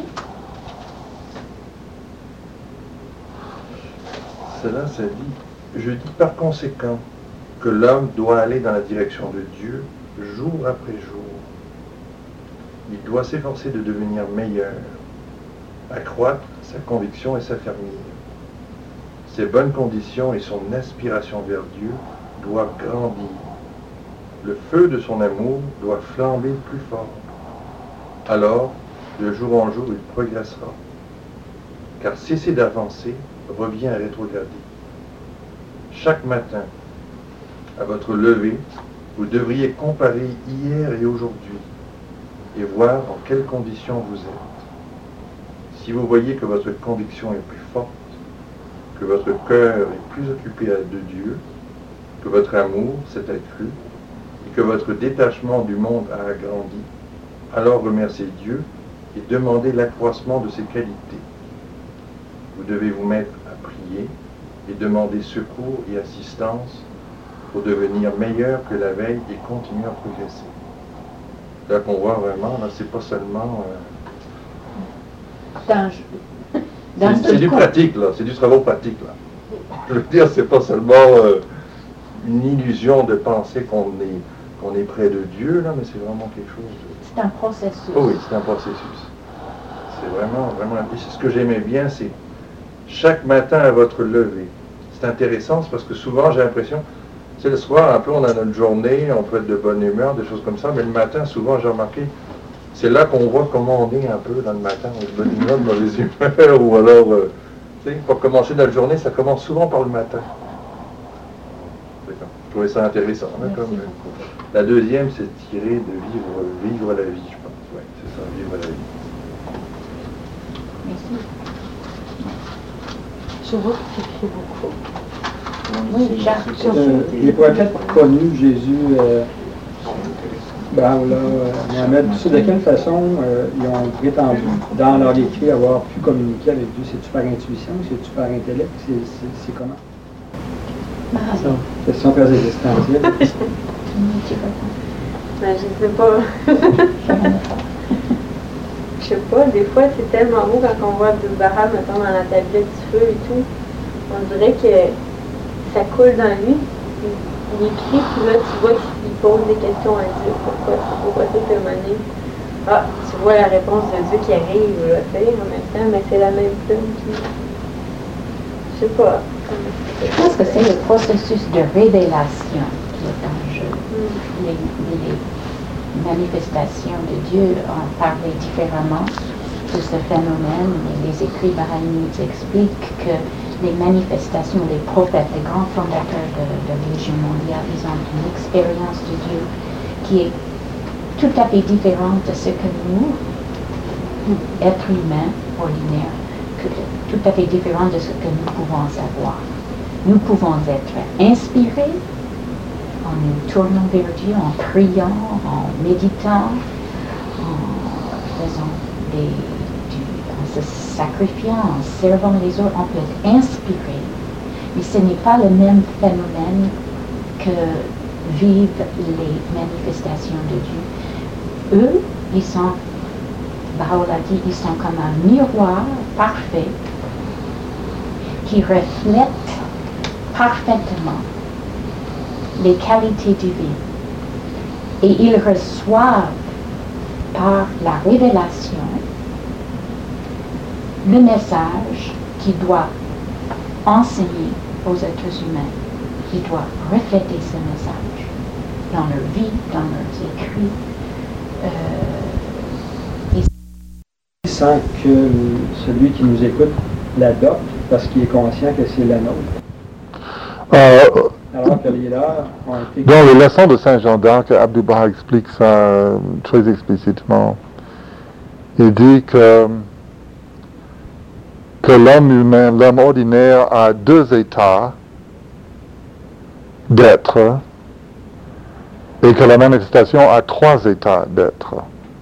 Celle-là, ça dit, je dis par conséquent que l'homme doit aller dans la direction de Dieu jour après jour. Il doit s'efforcer de devenir meilleur, accroître sa conviction et s'affermir. Ses bonnes conditions et son aspiration vers Dieu doivent grandir. Le feu de son amour doit flamber plus fort. Alors, de jour en jour, il progressera. Car cesser d'avancer revient à rétrograder. Chaque matin, à votre lever, vous devriez comparer hier et aujourd'hui et voir en quelles conditions vous êtes. Si vous voyez que votre conviction est plus forte, que votre cœur est plus occupé de Dieu, que votre amour s'est accru, et que votre détachement du monde a agrandi, alors remerciez Dieu et demandez l'accroissement de ses qualités. Vous devez vous mettre à prier et demander secours et assistance pour devenir meilleur que la veille et continuer à progresser. Là qu'on voit vraiment, là c'est pas seulement... Euh, Dans... C'est, c'est du pratique, là, c'est du travail pratique, là. Je veux dire, c'est pas seulement euh, une illusion de penser qu'on est, qu'on est près de Dieu, là, mais c'est vraiment quelque chose de... C'est un processus. Oh oui, c'est un processus. C'est vraiment, vraiment... Et c'est ce que j'aimais bien, c'est chaque matin à votre lever. C'est intéressant, c'est parce que souvent, j'ai l'impression, c'est le soir, un peu, on a notre journée, on peut être de bonne humeur, des choses comme ça, mais le matin, souvent, j'ai remarqué, c'est là qu'on voit comment on est un peu dans le matin, on est de bonne humeur, de mauvaise humeur, ou alors, euh, tu sais, pour commencer notre journée, ça commence souvent par le matin. D'accord. Je trouvais ça intéressant. Hein, comme, euh, la deuxième, c'est tirer de vivre, vivre la vie, je pense. Oui, c'est ça, vivre la vie. Merci. Je vois que tu écris beaucoup. Oui, Jacques. Euh, les prophètes connus, Jésus, euh, Baoula, euh, Mohamed, tu sais de quelle façon euh, ils ont prétendu, dans leur écrit, avoir pu communiquer avec Dieu? C'est-tu par intuition? C'est-tu par intellect? C'est, c'est, c'est comment? Ah, Ça, question très existentielle. Ben, je sais pas. Je sais pas, des fois c'est tellement beau quand on voit Abdul-Baha, mettons, dans la tablette du feu et tout. On dirait que ça coule dans lui. Il écrit, puis là tu vois qu'il pose des questions à Dieu. Pourquoi, pourquoi tout est mené? Ah, tu vois la réponse de Dieu qui arrive, là, tu sais, en même temps, mais c'est la même plume qui... Je sais pas. Je pense que c'est le processus de révélation qui est en jeu. Mm. Les, les manifestations de Dieu ont parlé différemment de ce phénomène. Et les écrits baha'is nous expliquent que les manifestations des prophètes, les grands fondateurs de, de la religion mondiale, ils ont une expérience de Dieu qui est tout à fait différente de ce que nous, êtres humains ordinaires, que, tout à fait différent de ce que nous pouvons avoir. Nous pouvons être inspirés en nous tournant vers Dieu, en priant, en méditant, en faisant des, du, en se sacrifiant, en servant les autres, on peut être inspiré. Mais ce n'est pas le même phénomène que vivent les manifestations de Dieu. Eux, ils sont, Bahá'u'lláh a dit, ils sont comme un miroir parfait qui reflète parfaitement les qualités divines. Et ils reçoivent par la révélation le message qui doit enseigner aux êtres humains, qui doit refléter ce message dans leur vie, dans leurs écrits. Euh, et... Sans que celui qui nous écoute l'adopte parce qu'il est conscient que c'est la nôtre. Euh, Alors que les leurs ont été... Dans les leçons de Saint Jean d'Arc, Abdu'l-Bahá explique ça euh, très explicitement. Il dit que, que l'homme humain, l'homme ordinaire a deux états d'être et que la manifestation a trois états d'être.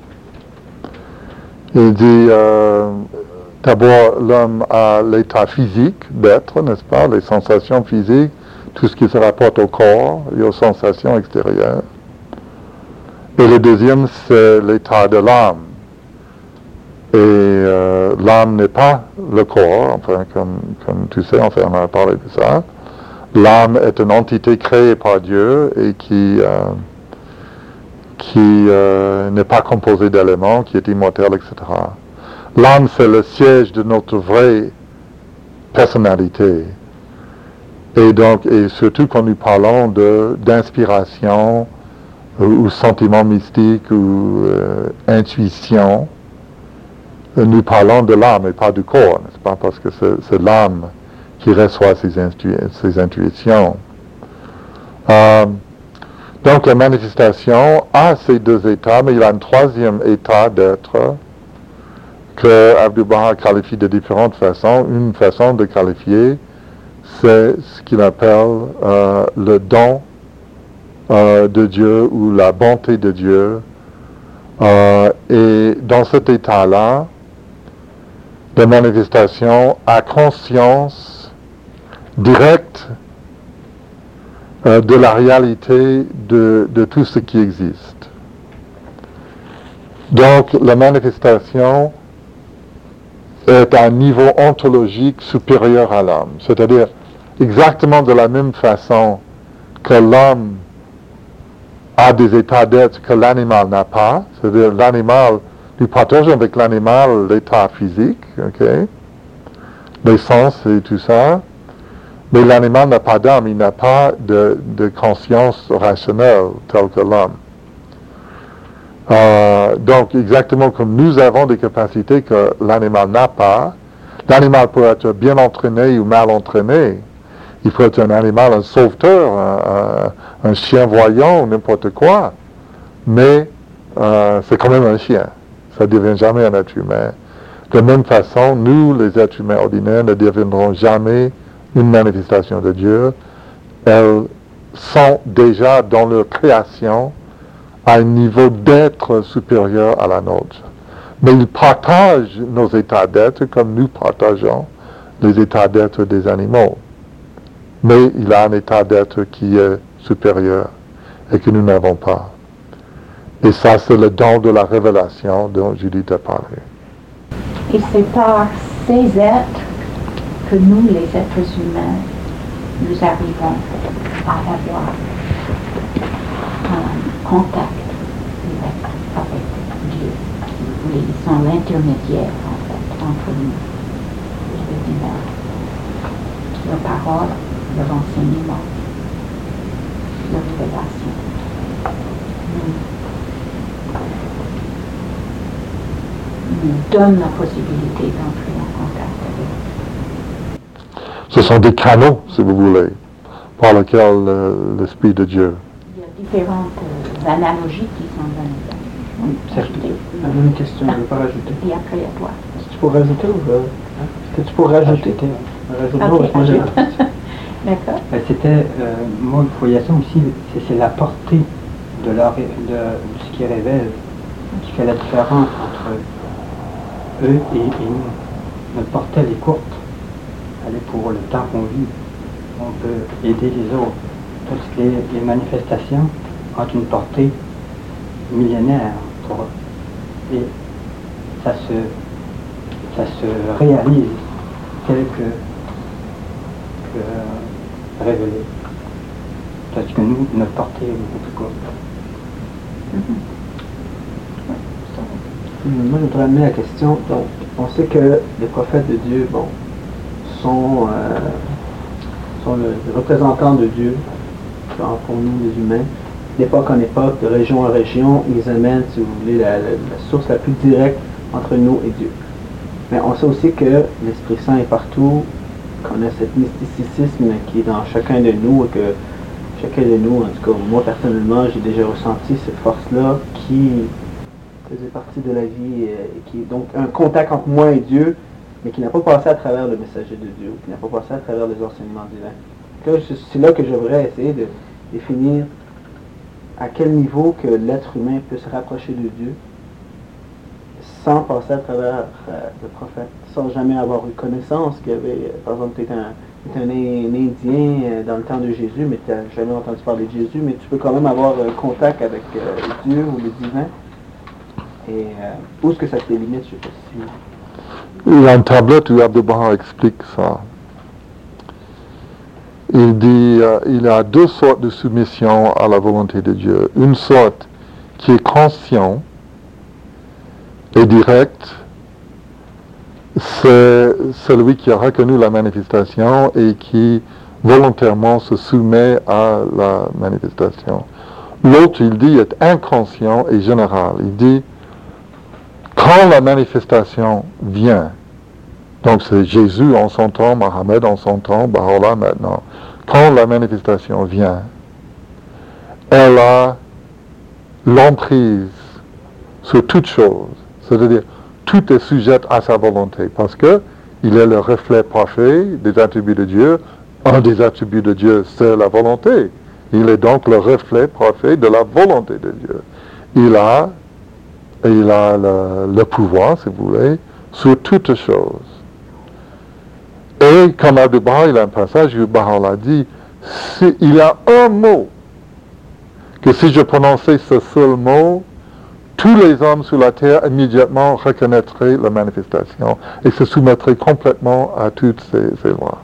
Il dit euh, d'abord l'homme a l'état physique d'être, n'est-ce pas, les sensations physiques, tout ce qui se rapporte au corps et aux sensations extérieures. Et le deuxième, c'est l'état de l'âme. Et euh, l'âme n'est pas le corps, enfin, comme, comme tu sais, enfin, on a parlé de ça. L'âme est une entité créée par Dieu et qui, euh, qui euh, n'est pas composée d'éléments, qui est immortelle, et cetera. L'âme, c'est le siège de notre vraie personnalité. Et donc, et surtout quand nous parlons de, d'inspiration ou, ou sentiment mystique ou euh, intuition, nous parlons de l'âme et pas du corps, n'est-ce pas? Parce que c'est, c'est l'âme qui reçoit ces, intu- ces intuitions. Euh, donc la manifestation a ces deux états, mais il y a un troisième état d'être que Abdu'l-Bahá qualifie de différentes façons. Une façon de qualifier, c'est ce qu'il appelle euh, le don euh, de Dieu ou la bonté de Dieu. Euh, et dans cet état-là, la manifestation a conscience directe euh, de la réalité de, de tout ce qui existe. Donc la manifestation est à un niveau ontologique supérieur à l'homme, c'est-à-dire exactement de la même façon que l'homme a des états d'être que l'animal n'a pas, c'est-à-dire l'animal, nous partageons avec l'animal l'état physique, ok, les sens et tout ça, mais l'animal n'a pas d'âme, il n'a pas de, de conscience rationnelle telle que l'homme. Euh, donc, exactement comme nous avons des capacités que l'animal n'a pas, l'animal peut être bien entraîné ou mal entraîné. Il peut être un animal, un sauveteur, un, un, un chien voyant ou n'importe quoi, mais euh, c'est quand même un chien. Ça ne devient jamais un être humain. De la même façon, nous, les êtres humains ordinaires, ne deviendrons jamais une manifestation de Dieu. Elles sont déjà dans leur création à un niveau d'être supérieur à la nôtre. Mais ils partagent nos états d'être comme nous partageons les états d'être des animaux. Mais il a un état d'être qui est supérieur et que nous n'avons pas. Et ça, c'est le don de la révélation dont Judith a parlé. Et c'est par ces êtres que nous, les êtres humains, nous arrivons à avoir un contact direct avec Dieu. Oui, ils sont l'intermédiaire, en fait, entre nous et le divin. Leur parole, leur enseignement, leur révélation. Nous, nous donne la possibilité d'entrer en contact avec. Ce sont des canaux, si vous voulez, par lesquels euh, l'Esprit de Dieu. Il y a différentes euh, analogies qui sont données. Oui, certes. Une question, je ne vais pas rajouter. Et après, à toi. Est-ce que tu pourrais rajouter ou euh, hein? Est-ce que tu pourrais rajouter? Rajoute-moi, Ok, parce que moi, j'ai- ajoute. D'accord. Ben, c'était, euh, moi, il faut y aller aussi, c'est, c'est la portée de, leur, de, de ce qui révèle, qui fait la différence entre eux et, et nous. Notre portée, elle est courte. Elle est pour le temps qu'on vit. On peut aider les autres. Toutes les, les manifestations ont une portée millénaire pour eux. Et ça se, ça se réalise tel que, que révélé. Parce que nous, notre portée est beaucoup plus courte. Moi, je voudrais amener la question. Donc, on sait que les prophètes de Dieu, bon, sont, euh, sont le, le représentant de Dieu, genre pour nous, les humains. D'époque en époque, de région en région, ils amènent, si vous voulez, la, la, la source la plus directe entre nous et Dieu. Mais on sait aussi que l'Esprit Saint est partout, qu'on a ce mysticisme qui est dans chacun de nous, et que chacun de nous, en tout cas moi personnellement, j'ai déjà ressenti cette force-là qui faisait partie de la vie, et qui est donc un contact entre moi et Dieu, mais qui n'a pas passé à travers le messager de Dieu, qui n'a pas passé à travers les enseignements divins. Là, c'est là que j'aimerais essayer de définir à quel niveau que l'être humain peut se rapprocher de Dieu sans passer à travers euh, le prophète, sans jamais avoir eu connaissance qu'il y avait, euh, par exemple, tu es un, t'es un, un Indien euh, dans le temps de Jésus, mais tu n'as jamais entendu parler de Jésus, mais tu peux quand même avoir euh, contact avec euh, Dieu ou le divin. Et euh, où est-ce que ça se délimite, je ne sais pas si... Il y a une tablette où Abdu'l-Baha explique ça. Il dit euh, il y a deux sortes de soumission à la volonté de Dieu. Une sorte qui est conscient et directe, c'est celui qui a reconnu la manifestation et qui volontairement se soumet à la manifestation. L'autre, il dit, est inconscient et général. Il dit, quand la manifestation vient, donc c'est Jésus en son temps, Mohammed en son temps, Baha'u'llah maintenant, quand la manifestation vient, elle a l'emprise sur toute chose. C'est-à-dire, tout est sujet à sa volonté, parce que il est le reflet parfait des attributs de Dieu. Un des attributs de Dieu, c'est la volonté. Il est donc le reflet parfait de la volonté de Dieu. Il a, il a le, le pouvoir, si vous voulez, sur toute chose. Et comme Abdu'l-Baha, il a un passage où Baha'u'llah dit, si, il y a un mot, que si je prononçais ce seul mot, tous les hommes sur la terre immédiatement reconnaîtraient la manifestation et se soumettraient complètement à toutes ces, ces lois.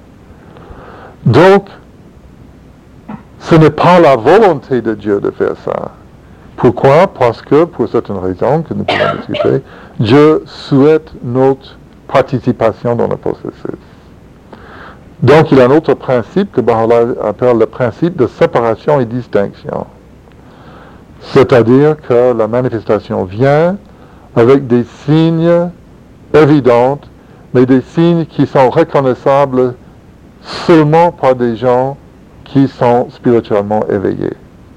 Donc, ce n'est pas la volonté de Dieu de faire ça. Pourquoi? Parce que, pour certaines raisons que nous pouvons discuter, Dieu souhaite notre participation dans le processus. Donc, il y a un autre principe que Baha'u'llah appelle le principe de séparation et distinction. C'est-à-dire que la manifestation vient avec des signes évidents, mais des signes qui sont reconnaissables seulement par des gens qui sont spirituellement éveillés.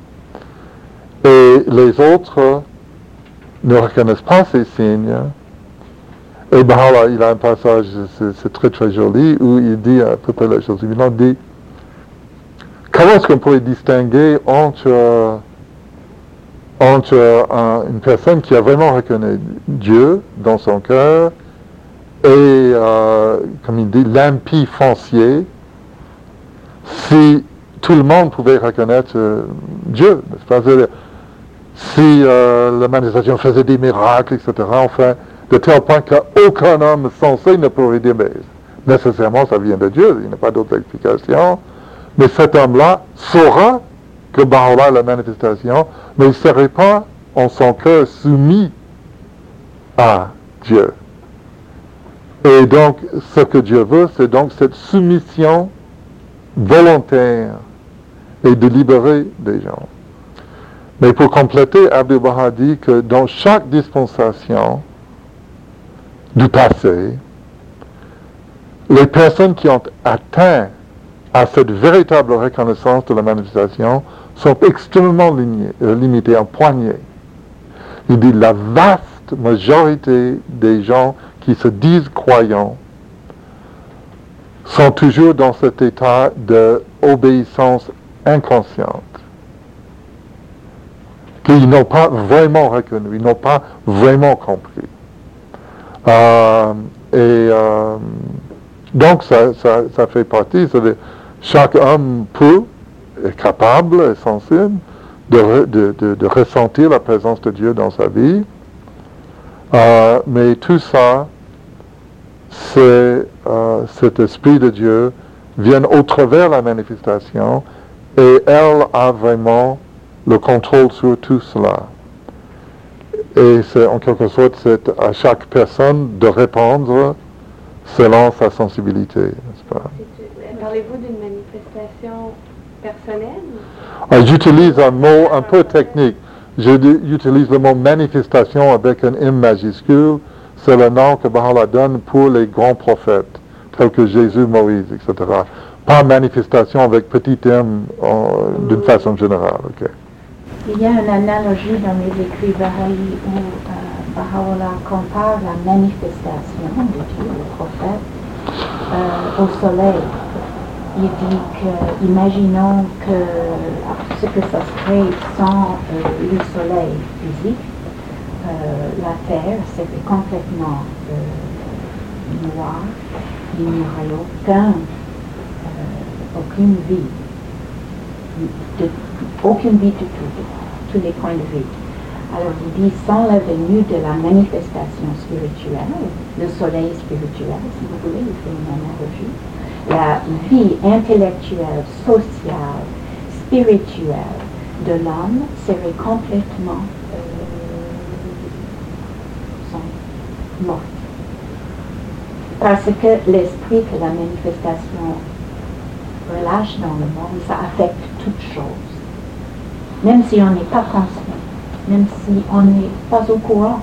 Et les autres ne reconnaissent pas ces signes. Et Baha'u'llah, il a un passage, c'est, c'est très très joli, où il dit à peu près la chose suivante, il dit, comment est-ce qu'on pourrait distinguer entre... entre euh, une personne qui a vraiment reconnu Dieu dans son cœur et, euh, comme il dit, l'impie foncier, si tout le monde pouvait reconnaître euh, Dieu, n'est-ce pas? C'est-à-dire, si euh, la manifestation faisait des miracles, et cetera, enfin, de tel point qu'aucun homme sensé ne pourrait dire, mais nécessairement ça vient de Dieu, il n'y a pas d'autre explication, mais cet homme-là saura que Baha'u'llah est la manifestation, mais il ne serait pas en son cœur soumis à Dieu. Et donc, ce que Dieu veut, c'est donc cette soumission volontaire et de libérer des gens. Mais pour compléter, Abdu'l-Baha dit que dans chaque dispensation du passé, les personnes qui ont atteint à cette véritable reconnaissance de la manifestation sont extrêmement lignées, euh, limitées, en poignées. Il dit la vaste majorité des gens qui se disent croyants sont toujours dans cet état d'obéissance inconsciente, qu'ils n'ont pas vraiment reconnu, ils n'ont pas vraiment compris. Euh, et euh, donc ça, ça, ça fait partie, c'est-à-dire, chaque homme peut, est capable, est sensible de, de, de, de ressentir la présence de Dieu dans sa vie, euh, mais tout ça, c'est euh, cet esprit de Dieu vient au travers la manifestation et elle a vraiment le contrôle sur tout cela. Et c'est en quelque sorte c'est à chaque personne de répondre selon sa sensibilité, n'est-ce pas? Parlez-vous d'une manifestation personnelle? Ah, j'utilise un mot un peu technique. J'utilise le mot manifestation avec un M majuscule. C'est le nom que Baha'u'llah donne pour les grands prophètes, tels que Jésus, Moïse, et cetera. Pas manifestation avec petit M d'une mmh. façon générale. Okay. Il y a une analogie dans les écrits Baha'i où euh, Baha'u'llah compare la manifestation de Dieu, le prophète, euh, au soleil. Il dit que, imaginons que ce que ça serait sans euh, le soleil physique, euh, la terre serait complètement euh, noire, il n'y aurait aucun, euh, aucune vie, de, aucune vie du tout, de tous les points de vue. Alors il dit, sans la venue de la manifestation spirituelle, le soleil spirituel, si vous voulez, il fait une analogie, la vie intellectuelle, sociale, spirituelle de l'homme serait complètement euh, morte. Parce que l'esprit que la manifestation relâche dans le monde, ça affecte toute chose. Même si on n'est pas conscient, même si on n'est pas au courant.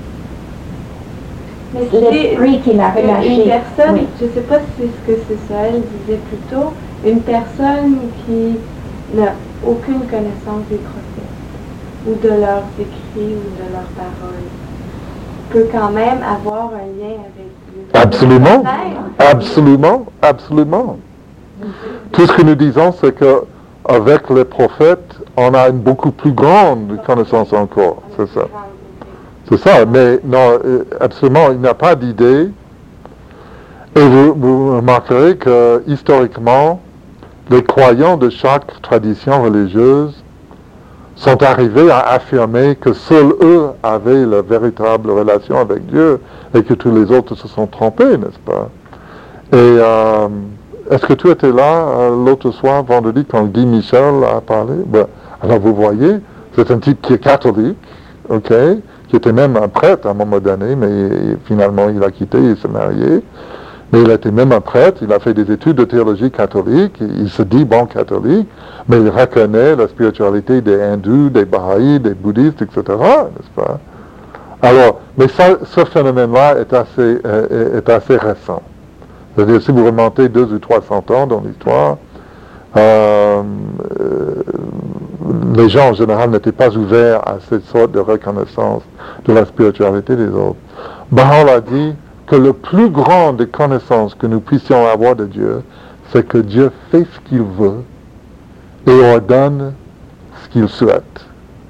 Mais l'esprit qu'il a relâché. Une personne, oui. Je ne sais pas si c'est ce que c'est ça, elle disait plus tôt, une personne qui n'a aucune connaissance des prophètes, ou de leurs écrits, ou de leurs paroles, peut quand même avoir un lien avec Dieu. Absolument, absolument, absolument. Tout ce que nous disons, c'est que avec les prophètes, on a une beaucoup plus grande connaissance encore, c'est ça. C'est ça, mais non, absolument, il n'y a pas d'idée. Et vous, vous remarquerez que, historiquement, les croyants de chaque tradition religieuse sont arrivés à affirmer que seuls eux avaient la véritable relation avec Dieu et que tous les autres se sont trompés, n'est-ce pas? Et euh, est-ce que tu étais là euh, l'autre soir, vendredi, quand Guy Michel a parlé? Ben, alors vous voyez, c'est un type qui est catholique, ok? Qui était même un prêtre à un moment donné, mais finalement il a quitté, il s'est marié. Mais il était même un prêtre, il a fait des études de théologie catholique, il se dit bon catholique, mais il reconnaît la spiritualité des hindous, des bahaïs, des bouddhistes, et cetera, n'est-ce pas? Alors, mais ça, ce phénomène-là est assez, est, est assez récent. C'est-à-dire, si vous remontez deux ou trois cents ans dans l'histoire, euh, euh, les gens en général n'étaient pas ouverts à cette sorte de reconnaissance de la spiritualité des autres. Baha'u'llah dit que le plus grand des connaissances que nous puissions avoir de Dieu, c'est que Dieu fait ce qu'il veut et ordonne ce qu'il souhaite.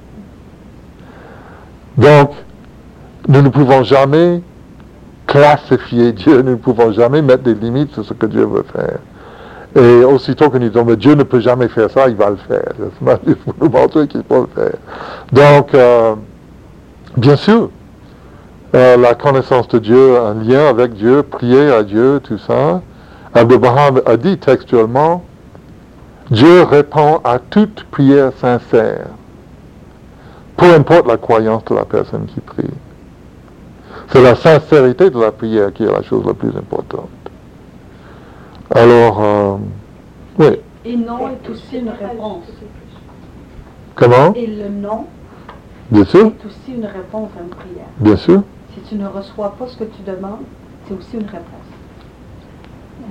Donc, nous ne pouvons jamais classifier Dieu, nous ne pouvons jamais mettre des limites sur ce que Dieu veut faire. Et aussitôt que nous disons, mais Dieu ne peut jamais faire ça, il va le faire. Il faut nous montrer qu'il peut le faire. Donc, euh, bien sûr, euh, la connaissance de Dieu, un lien avec Dieu, prier à Dieu, tout ça. Abraham a dit textuellement, Dieu répond à toute prière sincère, peu importe la croyance de la personne qui prie. C'est la sincérité de la prière qui est la chose la plus importante. Alors, euh, oui. Et non est aussi une réponse. Comment? Et le non Bien sûr. est aussi une réponse à une prière. Bien sûr. Si tu ne reçois pas ce que tu demandes, c'est aussi une réponse.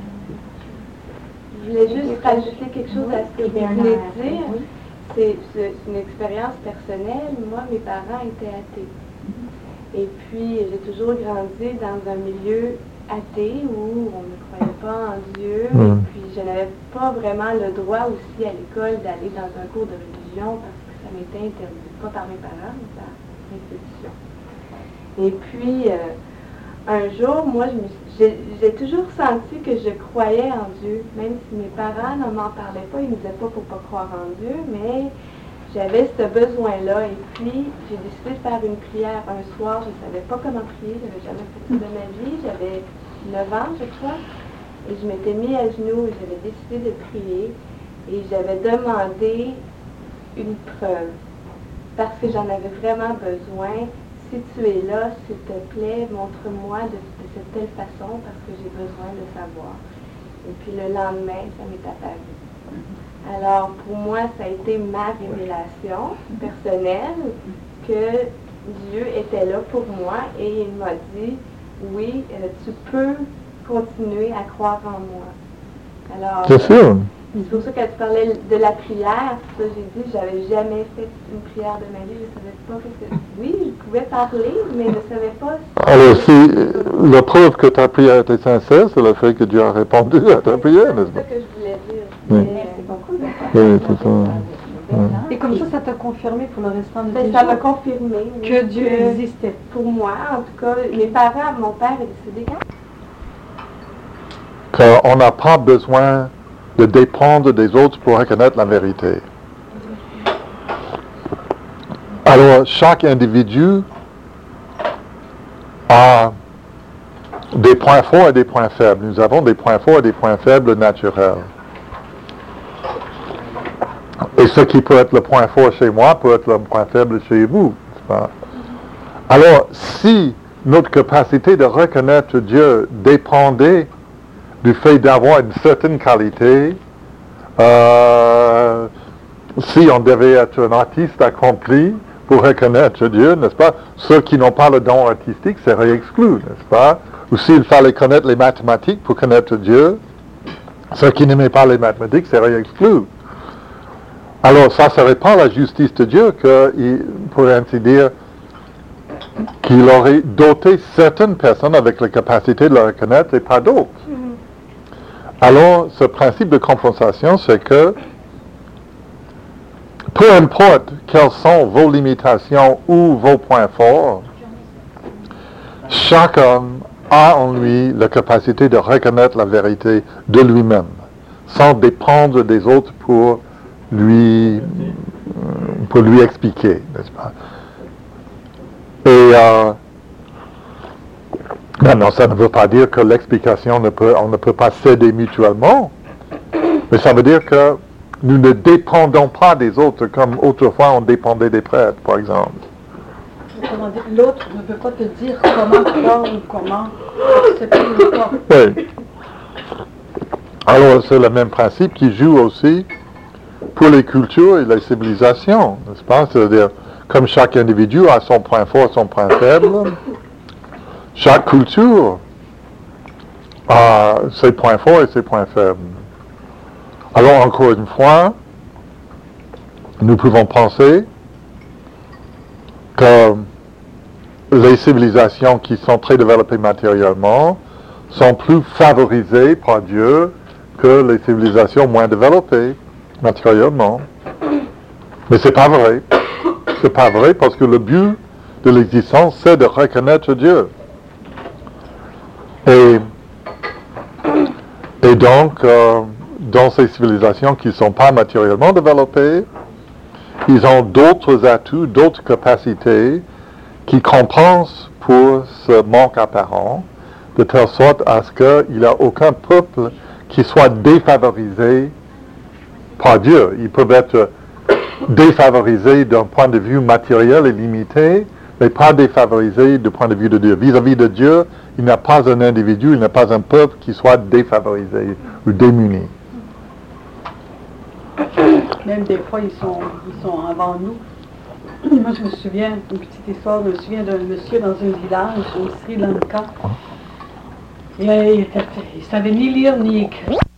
je voulais juste rajouter quelque chose à ce que vous venez de dire. C'est c'est une expérience personnelle. Moi, mes parents étaient athées. Et puis, j'ai toujours grandi dans un milieu athée où on ne croyait pas en Dieu. Mm. Et puis, je n'avais pas vraiment le droit aussi à l'école d'aller dans un cours de religion parce que ça m'était interdit, pas par mes parents, mais par l'institution. Et puis, euh, un jour, moi, je me suis- j'ai j'ai toujours senti que je croyais en Dieu, même si mes parents ne m'en parlaient pas, ils ne me disaient pas qu'il ne faut pas croire en Dieu, mais j'avais ce besoin-là. Et puis, j'ai décidé de faire une prière un soir. Je ne savais pas comment prier, je n'avais jamais fait ça de ma vie. J'avais neuf ans, je crois, et je m'étais mis à genoux et j'avais décidé de prier. Et j'avais demandé une preuve, parce que j'en avais vraiment besoin. Si tu es là, s'il te plaît, montre-moi de, de cette telle façon parce que j'ai besoin de savoir. Et puis le lendemain, ça m'est apparu. Alors pour moi, ça a été ma révélation personnelle que Dieu était là pour moi et il m'a dit, oui, euh, tu peux continuer à croire en moi. Alors, C'est sûr. c'est pour ça que tu parlais de la prière, ça j'ai dit, j'avais jamais fait une prière de ma vie, je ne savais pas que c'est... Oui, je pouvais parler, mais je ne savais pas... Alors, si la preuve que ta prière était sincère, c'est le fait que Dieu a répondu à ta prière, n'est-ce C'est pas? ça que je voulais dire. Oui. Mais c'est beaucoup de Oui, c'est ça. Ouais. Et comme ça, ça t'a confirmé pour le restant de Ben, tes ça m'a jours confirmé oui, que Dieu existait. Pour moi, en tout cas, mes parents, mon père est décédé quand? Qu'on n'a pas besoin de dépendre des autres pour reconnaître la vérité. Alors, chaque individu a des points forts et des points faibles. Nous avons des points forts et des points faibles naturels. Et ce qui peut être le point fort chez moi peut être le point faible chez vous. n'est-ce pas? Alors, si notre capacité de reconnaître Dieu dépendait du fait d'avoir une certaine qualité, euh, si on devait être un artiste accompli pour reconnaître Dieu, n'est-ce pas? Ceux qui n'ont pas le don artistique seraient exclus, n'est-ce pas? Ou s'il fallait connaître les mathématiques pour connaître Dieu, ceux qui n'aimaient pas les mathématiques seraient exclus. Alors, ça ne serait pas la justice de Dieu que, il, pour ainsi dire, qu'il aurait doté certaines personnes avec la capacité de le reconnaître et pas d'autres. Alors, ce principe de compensation, c'est que peu importe quelles sont vos limitations ou vos points forts, chaque homme a en lui la capacité de reconnaître la vérité de lui-même, sans dépendre des autres pour lui, pour lui expliquer, n'est-ce pas? Et euh, maintenant, ça ne veut pas dire que l'explication ne peut, on ne peut pas s'aider mutuellement, mais ça veut dire que nous ne dépendons pas des autres comme autrefois on dépendait des prêtres, par exemple. Comment dire, l'autre ne peut pas te dire comment croire ou comment accepter ou pas. Oui. Alors, c'est le même principe qui joue aussi pour les cultures et les civilisations, n'est-ce pas? C'est-à-dire, comme chaque individu a son point fort et son point faible, chaque culture a ses points forts et ses points faibles. Alors, encore une fois, nous pouvons penser que les civilisations qui sont très développées matériellement sont plus favorisées par Dieu que les civilisations moins développées matériellement. Mais c'est pas vrai. C'est pas vrai parce que le but de l'existence, c'est de reconnaître Dieu. Et, et donc, euh, dans ces civilisations qui ne sont pas matériellement développées, ils ont d'autres atouts, d'autres capacités qui compensent pour ce manque apparent, de telle sorte à ce qu'il n'y a aucun peuple qui soit défavorisé par Dieu. Ils peuvent être défavorisés d'un point de vue matériel et limité, mais pas défavorisés du point de vue de Dieu. Vis-à-vis de Dieu, il n'y a pas un individu, il n'y a pas un peuple qui soit défavorisé ou démuni. Même des fois, ils sont, ils sont avant nous. Moi, je me souviens, une petite histoire, je me souviens d'un monsieur dans un village au Sri Lanka. Et, il ne savait ni lire ni écrire.